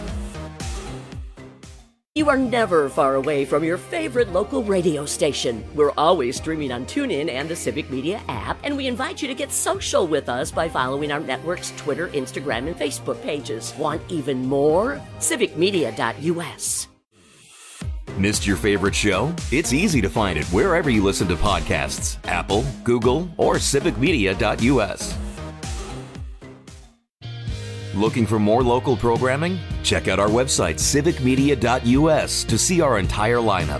You are never far away from your favorite local radio station. We're always streaming on TuneIn and the Civic Media app, and we invite you to get social with us by following our network's Twitter, Instagram, and Facebook pages. Want even more? civic media dot u s. Missed your favorite show? It's easy to find it wherever you listen to podcasts, Apple, Google, or civic media dot u s. Looking for more local programming? Check out our website, civic media dot u s, to see our entire lineup.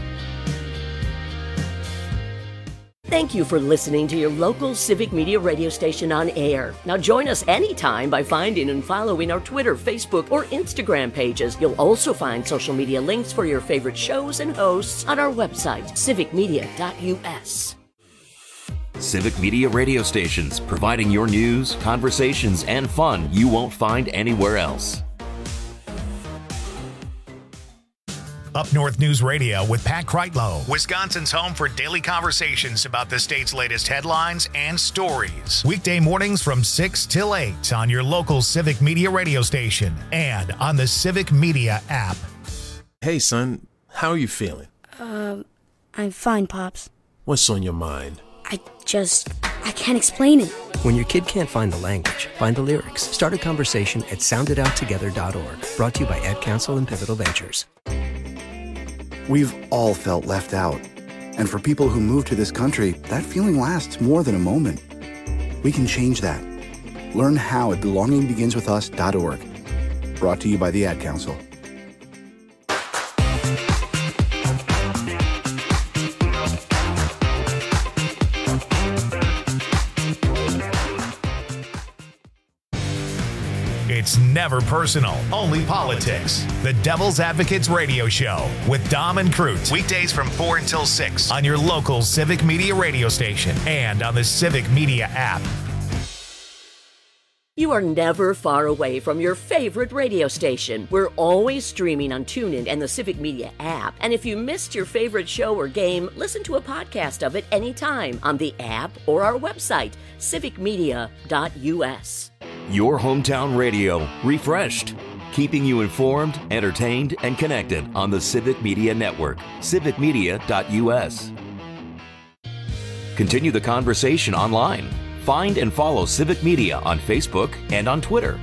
Thank you for listening to your local Civic Media radio station on air. Now join us anytime by finding and following our Twitter, Facebook, or Instagram pages. You'll also find social media links for your favorite shows and hosts on our website, civic media dot u s. Civic Media radio stations, providing your news, conversations, and fun you won't find anywhere else. Up North News Radio with Pat Kreitlow, Wisconsin's home for daily conversations about the state's latest headlines and stories. Weekday mornings from six till eight on your local Civic Media radio station and on the Civic Media app. Hey, son, how are you feeling? Um, I'm fine, Pops. What's on your mind? I just, I can't explain it. When your kid can't find the language, find the lyrics. Start a conversation at sound it out together dot org. Brought to you by Ad Council and Pivotal Ventures. We've all felt left out. And for people who move to this country, that feeling lasts more than a moment. We can change that. Learn how at belonging begins with us dot org. Brought to you by the Ad Council. It's never personal, only politics. The Devil's Advocates Radio Show with Dom and Crute. Weekdays from four until six on your local Civic Media radio station and on the Civic Media app. You are never far away from your favorite radio station. We're always streaming on TuneIn and the Civic Media app. And if you missed your favorite show or game, listen to a podcast of it anytime on the app or our website, civic media dot u s. Your hometown radio, refreshed. Keeping you informed, entertained, and connected on the Civic Media Network, civic media dot u s. Continue the conversation online. Find and follow Civic Media on Facebook and on Twitter.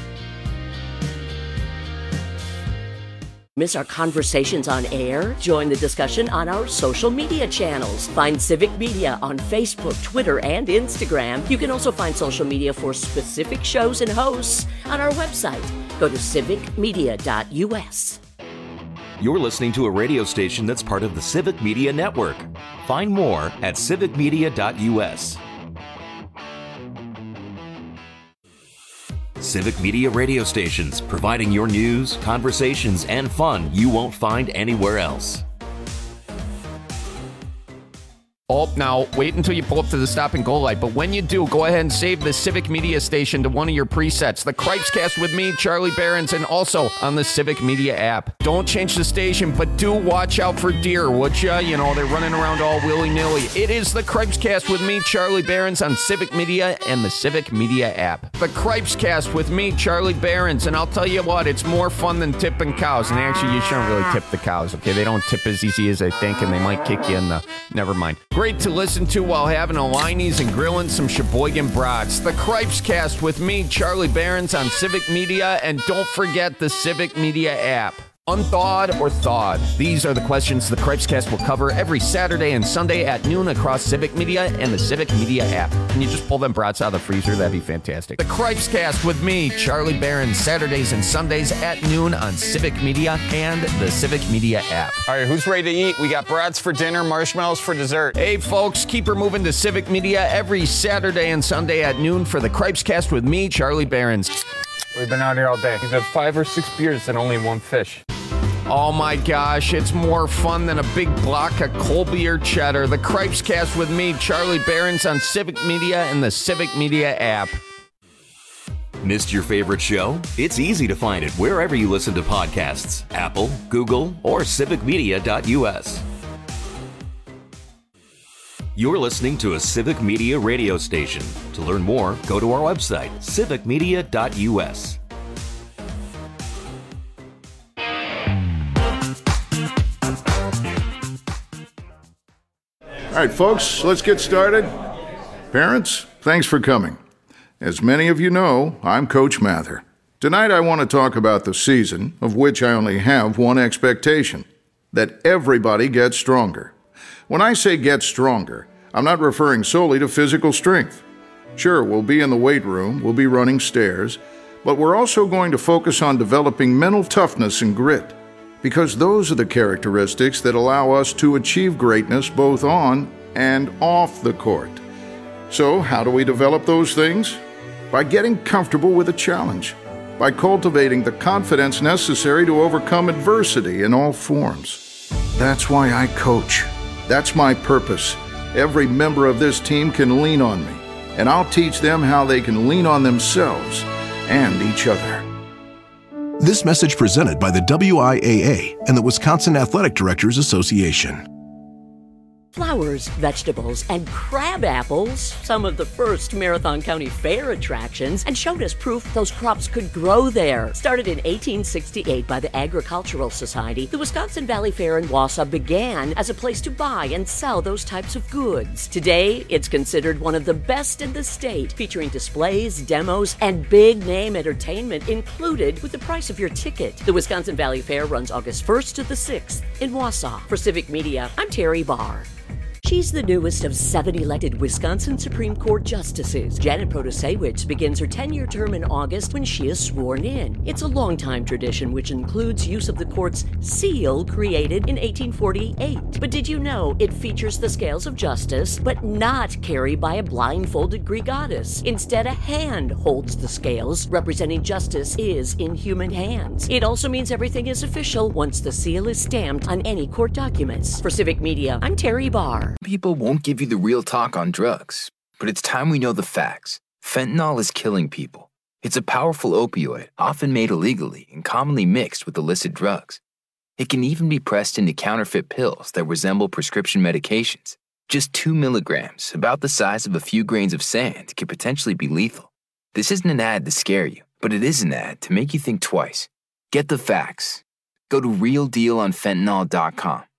Miss our conversations on air? Join the discussion on our social media channels. Find Civic Media on Facebook, Twitter, and Instagram. You can also find social media for specific shows and hosts on our website. Go to civic media dot u s. You're listening to a radio station that's part of the Civic Media Network. Find more at civic media dot u s. Civic Media radio stations, providing your news, conversations, and fun you won't find anywhere else. Oh, now, wait until you pull up to the stop and go light. But when you do, go ahead and save the Civic Media station to one of your presets. The Cripescast with me, Charlie Behrens, and also on the Civic Media app. Don't change the station, but do watch out for deer, would ya? You know, they're running around all willy-nilly. It is the Cripescast with me, Charlie Behrens, on Civic Media and the Civic Media app. The Cripescast with me, Charlie Behrens, and I'll tell you what, it's more fun than tipping cows. And actually, you shouldn't really tip the cows, okay? They don't tip as easy as they think, and they might kick you in the... Never mind. Great to listen to while having a Liney's and grilling some Sheboygan brats. The Cripescast with me, Charlie Behrens, on Civic Media, and don't forget the Civic Media app. Unthawed or thawed? These are the questions the Cripescast will cover every Saturday and Sunday at noon across Civic Media and the Civic Media app. Can you just pull them brats out of the freezer? That'd be fantastic. The Cripescast with me, Charlie Behrens, Saturdays and Sundays at noon on Civic Media and the Civic Media app. All right, who's ready to eat? We got brats for dinner, marshmallows for dessert. Hey, folks, keep her moving to Civic Media every Saturday and Sunday at noon for the Cripescast with me, Charlie Behrens. We've been out here all day. We've had five or six beers and only one fish. Oh my gosh, it's more fun than a big block of Colby or cheddar. The Cripescast with me, Charlie Behrens, on Civic Media and the Civic Media app. Missed your favorite show? It's easy to find it wherever you listen to podcasts. Apple, Google, or civic media dot u s. You're listening to a Civic Media radio station. To learn more, go to our website, civic media dot u s. All right, folks, let's get started. Parents, thanks for coming. As many of you know, I'm Coach Mather. Tonight I want to talk about the season, of which I only have one expectation, that everybody gets stronger. When I say get stronger, I'm not referring solely to physical strength. Sure, we'll be in the weight room, we'll be running stairs, but we're also going to focus on developing mental toughness and grit. Because those are the characteristics that allow us to achieve greatness both on and off the court. So, how do we develop those things? By getting comfortable with a challenge, by cultivating the confidence necessary to overcome adversity in all forms. That's why I coach. That's my purpose. Every member of this team can lean on me, and I'll teach them how they can lean on themselves and each other. This message presented by the W I A A and the Wisconsin Athletic Directors Association. Flowers, vegetables, and crab apples, some of the first Marathon County Fair attractions, and showed us proof those crops could grow there. Started in eighteen sixty-eight by the Agricultural Society, the Wisconsin Valley Fair in Wausau began as a place to buy and sell those types of goods. Today, it's considered one of the best in the state, featuring displays, demos, and big-name entertainment included with the price of your ticket. The Wisconsin Valley Fair runs August first to the sixth in Wausau. For Civic Media, I'm Terry Barr. She's the newest of seven elected Wisconsin Supreme Court justices. Janet Protasewicz begins her ten-year term in August when she is sworn in. It's a long-time tradition which includes use of the court's seal created in eighteen forty-eight. But did you know it features the scales of justice, but not carried by a blindfolded Greek goddess? Instead, a hand holds the scales, representing justice is in human hands. It also means everything is official once the seal is stamped on any court documents. For Civic Media, I'm Terry Barr. People won't give you the real talk on drugs, but it's time we know the facts. Fentanyl is killing people. It's a powerful opioid, often made illegally and commonly mixed with illicit drugs. It can even be pressed into counterfeit pills that resemble prescription medications. Just two milligrams, about the size of a few grains of sand, can potentially be lethal. This isn't an ad to scare you, but it is an ad to make you think twice. Get the facts. Go to real deal on fentanyl dot com.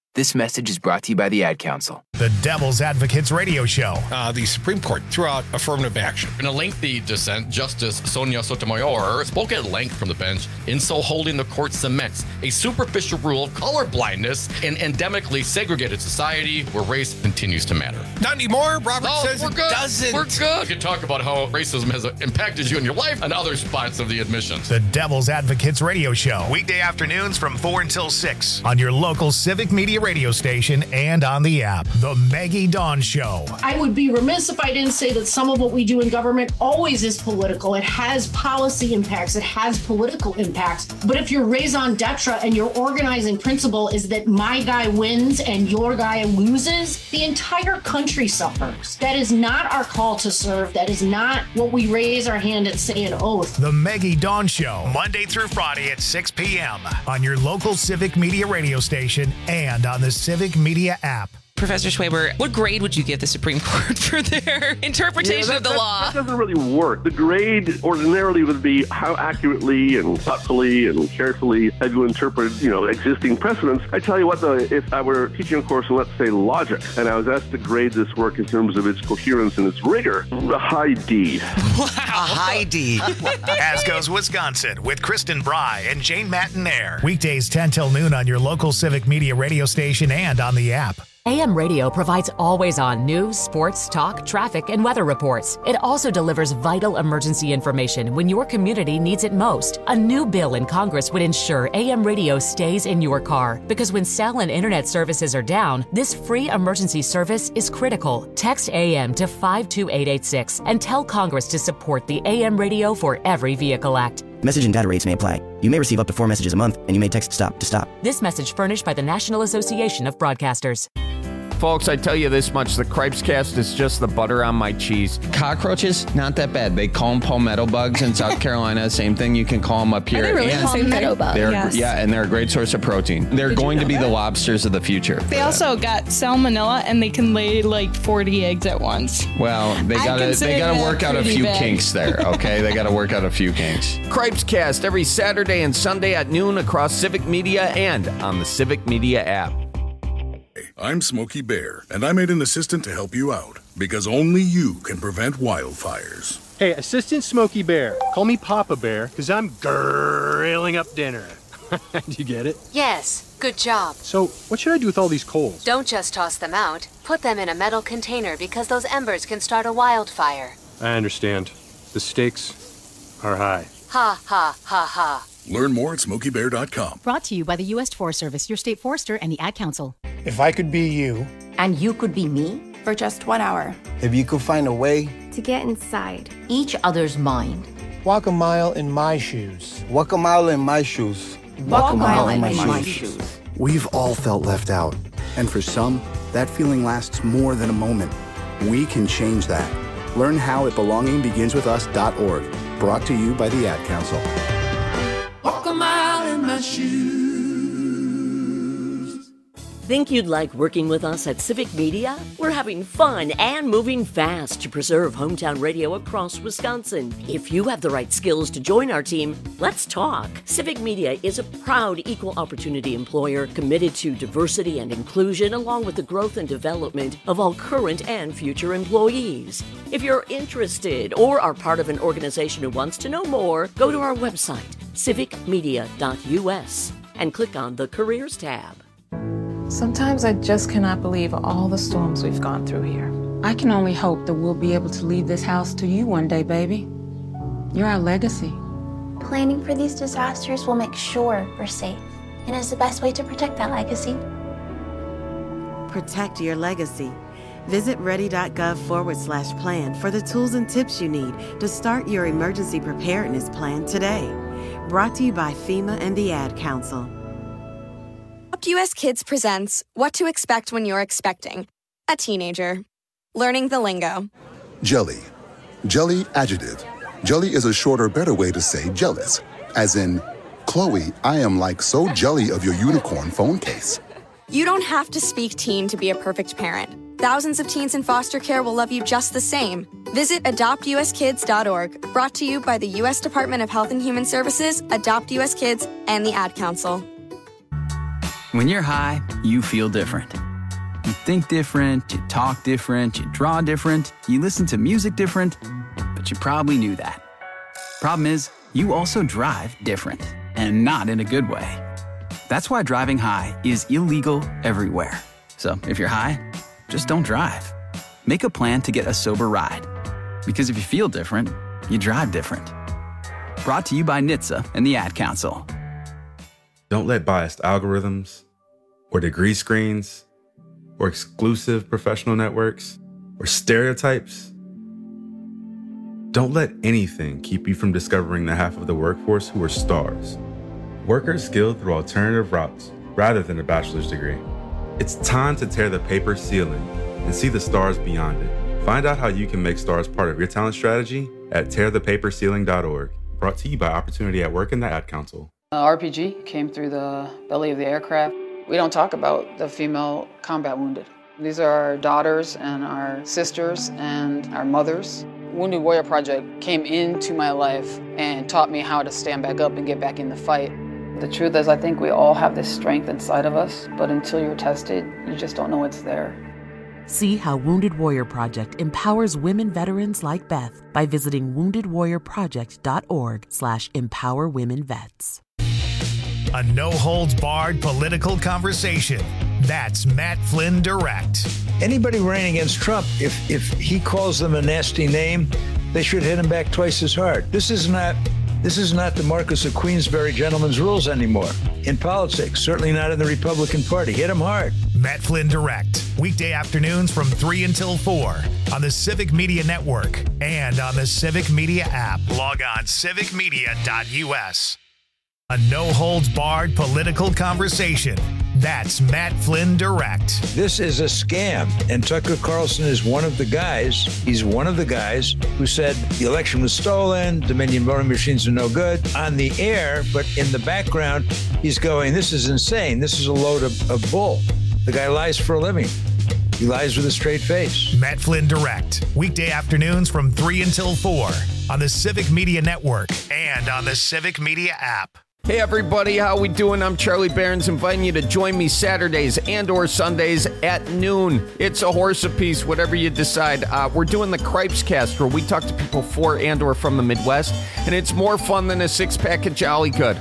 This message is brought to you by the Ad Council. The Devil's Advocates Radio Show. Uh, the Supreme Court threw out affirmative action. In a lengthy dissent, Justice Sonia Sotomayor spoke at length from the bench, in so holding the court cements a superficial rule of colorblindness in endemically segregated society where race continues to matter. Not anymore. Robert no, says we're it good. doesn't. We're good. We can talk about how racism has impacted you in your life and other spots of the admissions. The Devil's Advocates Radio Show. Weekday afternoons from four until six on your local Civic Media radio station and on the app. The Maggie Dawn Show. I would be remiss if I didn't say that some of what we do in government always is political. It has policy impacts. It has political impacts. But if your raison d'etre and your organizing principle is that my guy wins and your guy loses, the entire country suffers. That is not our call to serve. That is not what we raise our hand and say an oath. The Maggie Dawn Show, Monday through Friday at six p.m. on your local Civic Media radio station and on the Civic Media app. Professor Schwaber, what grade would you give the Supreme Court for their interpretation yeah, that, of the that, law? That doesn't really work. The grade ordinarily would be how accurately and thoughtfully and carefully have you interpreted, you know, existing precedents. I tell you what, though, if I were teaching a course in, let's say, logic, and I was asked to grade this work in terms of its coherence and its rigor, a high D. Wow. A high D. As Goes Wisconsin with Kristen Bry and Jane Mattinaire. Weekdays ten till noon on your local Civic Media radio station and on the app. A M Radio provides always-on news, sports, talk, traffic, and weather reports. It also delivers vital emergency information when your community needs it most. A new bill in Congress would ensure A M Radio stays in your car, because when cell and internet services are down, this free emergency service is critical. Text A M to five two eight eight six and tell Congress to support the A M Radio for Every Vehicle Act. Message and data rates may apply. You may receive up to four messages a month, and you may text STOP to stop. This message furnished by the National Association of Broadcasters. Folks, I tell you this much, the Cripes Cast is just the butter on my cheese. Cockroaches, not that bad. They call them palmetto bugs in South Carolina. Same thing, you can call them up here. Are they really and palmetto bugs? Yes. Yeah, and they're a great source of protein. They're Did going you know to be that? the lobsters of the future. They also got salmonella, and they can lay like forty eggs at once. Well, they I gotta consider they gotta that work out a pretty few bad. kinks there, okay? They gotta work out a few kinks. Cripes Cast every Saturday and Sunday at noon across Civic Media and on the Civic Media app. I'm Smokey Bear, and I made an assistant to help you out, because only you can prevent wildfires. Hey, Assistant Smokey Bear. Call me Papa Bear, because I'm grilling up dinner. Do you get it? Yes, good job. So, what should I do with all these coals? Don't just toss them out. Put them in a metal container because those embers can start a wildfire. I understand. The stakes are high. Ha, ha, ha, ha. Learn more at smokey bear dot com. Brought to you by the U S Forest Service, your state forester, and the Ad Council. If I could be you. And you could be me? For just one hour. If you could find a way. To get inside. Each other's mind. Walk a mile in my shoes. Walk a mile in my shoes. Walk, Walk a mile, mile in, in my, my shoes. shoes. We've all felt left out. And for some, that feeling lasts more than a moment. We can change that. Learn how at belonging begins with us dot org. Brought to you by the Ad Council. Walk a mile in my shoes. Think you'd like working with us at Civic Media? We're having fun and moving fast to preserve hometown radio across Wisconsin. If you have the right skills to join our team, let's talk. Civic Media is a proud equal opportunity employer committed to diversity and inclusion, along with the growth and development of all current and future employees. If you're interested or are part of an organization who wants to know more, go to our website, civic media dot u s, and click on the Careers tab. Sometimes I just cannot believe all the storms we've gone through here. I can only hope that we'll be able to leave this house to you one day, baby. You're our legacy. Planning for these disasters will make sure we're safe, and is the best way to protect that legacy. Protect your legacy. Visit ready.gov forward slash plan for the tools and tips you need to start your emergency preparedness plan today. Brought to you by FEMA and the Ad Council. U S Kids presents What to Expect When You're Expecting a Teenager. Learning the lingo. Jelly. Jelly adjective. Jelly is a shorter, better way to say jealous. As in, Chloe, I am like so jelly of your unicorn phone case. You don't have to speak teen to be a perfect parent. Thousands of teens in foster care will love you just the same. Visit adopt u s kids dot org. Brought to you by the U S Department of Health and Human Services, Adopt U S Kids, and the Ad Council. When you're high, you feel different. You think different, you talk different, you draw different, you listen to music different, but you probably knew that. Problem is, you also drive different, and not in a good way. That's why driving high is illegal everywhere. So if you're high, just don't drive. Make a plan to get a sober ride. Because if you feel different, you drive different. Brought to you by N H T S A and the Ad Council. Don't let biased algorithms, or degree screens, or exclusive professional networks, or stereotypes. Don't let anything keep you from discovering the half of the workforce who are stars. Workers skilled through alternative routes rather than a bachelor's degree. It's time to tear the paper ceiling and see the stars beyond it. Find out how you can make stars part of your talent strategy at tear the paper ceiling dot org. Brought to you by Opportunity at Work and the Ad Council. Uh, R P G came through the belly of the aircraft. We don't talk about the female combat wounded. These are our daughters and our sisters and our mothers. Wounded Warrior Project came into my life and taught me how to stand back up and get back in the fight. The truth is, I think we all have this strength inside of us, but until you're tested, you just don't know it's there. See how Wounded Warrior Project empowers women veterans like Beth by visiting wounded warrior project dot org slash empower women vets. A no-holds-barred political conversation. That's Matt Flynn Direct. Anybody running against Trump, if if he calls them a nasty name, they should hit him back twice as hard. This is not this is not the Marquess of Queensberry gentleman's rules anymore in politics, certainly not in the Republican Party. Hit him hard. Matt Flynn Direct, weekday afternoons from three until four on the Civic Media Network and on the Civic Media app. Log on civic media dot u s. A no-holds-barred political conversation. That's Matt Flynn Direct. This is a scam, and Tucker Carlson is one of the guys, he's one of the guys who said the election was stolen, Dominion voting machines are no good, on the air, but in the background, he's going, this is insane, this is a load of, of bull. The guy lies for a living. He lies with a straight face. Matt Flynn Direct, weekday afternoons from three until four on the Civic Media Network and on the Civic Media app. Hey everybody, how we doing? I'm Charlie Behrens, inviting you to join me Saturdays and or Sundays at noon. It's a horse apiece, whatever you decide. Uh, we're doing the Cripes Cast, where we talk to people for and or from the Midwest, and it's more fun than a six-pack of Jolly Good.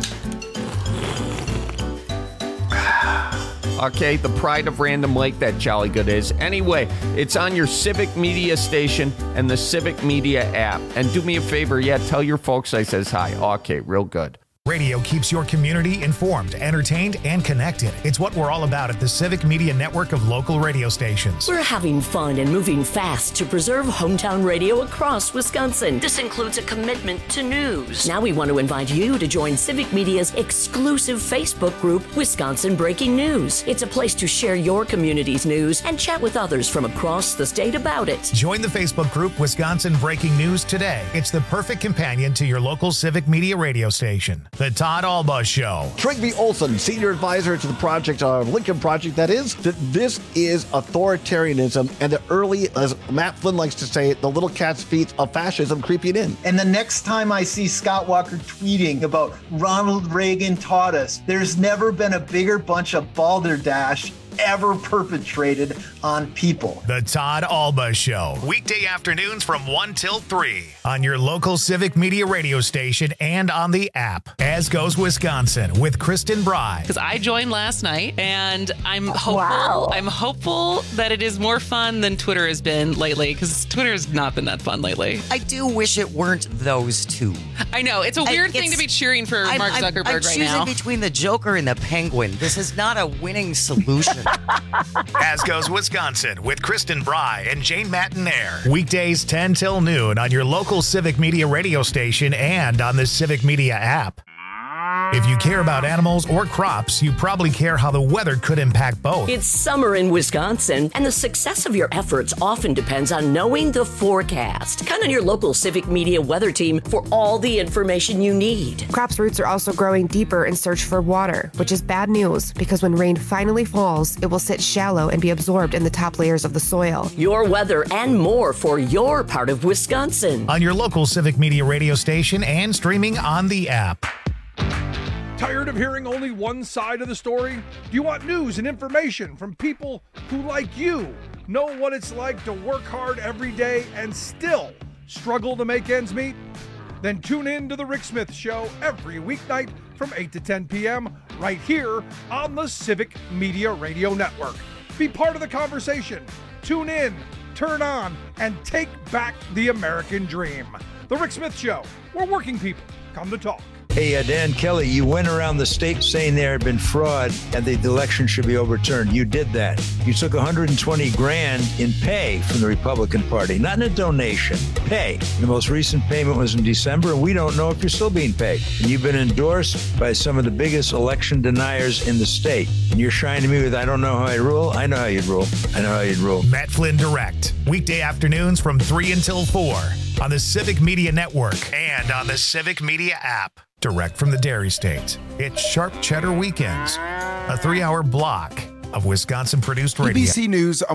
Okay, the pride of Random Lake, that Jolly Good is. Anyway, it's on your Civic Media station and the Civic Media app. And do me a favor, yeah, tell your folks I says hi. Okay, real good. Radio keeps your community informed, entertained, and connected. It's what we're all about at the Civic Media Network of local radio stations. We're having fun and moving fast to preserve hometown radio across Wisconsin. This includes a commitment to news. Now we want to invite you to join Civic Media's exclusive Facebook group, Wisconsin Breaking News. It's a place to share your community's news and chat with others from across the state about it. Join the Facebook group, Wisconsin Breaking News, today. It's the perfect companion to your local Civic Media radio station. The Todd Alba Show. Trygve Olsen, senior advisor to the project, uh, Lincoln Project, that is, that this is authoritarianism and the early, as Matt Flynn likes to say, the little cat's feet of fascism creeping in. And the next time I see Scott Walker tweeting about Ronald Reagan taught us, there's never been a bigger bunch of balderdash ever perpetrated on people. The Todd Alba Show. Weekday afternoons from one till three on your local Civic Media radio station and on the app. As Goes Wisconsin with Kristen Bry. Because I joined last night and I'm hopeful Wow. I'm hopeful that it is more fun than Twitter has been lately, because Twitter has not been that fun lately. I do wish it weren't those two. I know. It's a weird I, thing it's, to be cheering for I'm, Mark I'm, Zuckerberg I'm right choosing now. between the Joker and the Penguin. This is not a winning solution. As Goes Wisconsin with Kristen Bry and Jane Matinaire. Weekdays ten till noon on your local Civic Media radio station and on the Civic Media app. If you care about animals or crops, you probably care how the weather could impact both. It's summer in Wisconsin, and the success of your efforts often depends on knowing the forecast. Count on your local Civic Media weather team for all the information you need. Crops' roots are also growing deeper in search for water, which is bad news because when rain finally falls, it will sit shallow and be absorbed in the top layers of the soil. Your weather and more for your part of Wisconsin. On your local Civic Media radio station and streaming on the app. Tired of hearing only one side of the story? Do you want news and information from people who, like you, know what it's like to work hard every day and still struggle to make ends meet? Then tune in to The Rick Smith Show every weeknight from eight to ten p.m. right here on the Civic Media Radio Network. Be part of the conversation. Tune in, turn on, and take back the American dream. The Rick Smith Show, where working people come to talk. Hey, uh, Dan Kelly, you went around the state saying there had been fraud and the election should be overturned. You did that. You took one hundred twenty grand in pay from the Republican Party, not in a donation, pay. The most recent payment was in December, and we don't know if you're still being paid. And you've been endorsed by some of the biggest election deniers in the state. And you're shining me with, I don't know how I rule. I know how you'd rule. I know how you'd rule. Matt Flynn Direct, weekday afternoons from three until four on the Civic Media Network and on the Civic Media app. Direct from the Dairy State, it's Sharp Cheddar Weekends, a three-hour block of Wisconsin-produced radio. A B C News.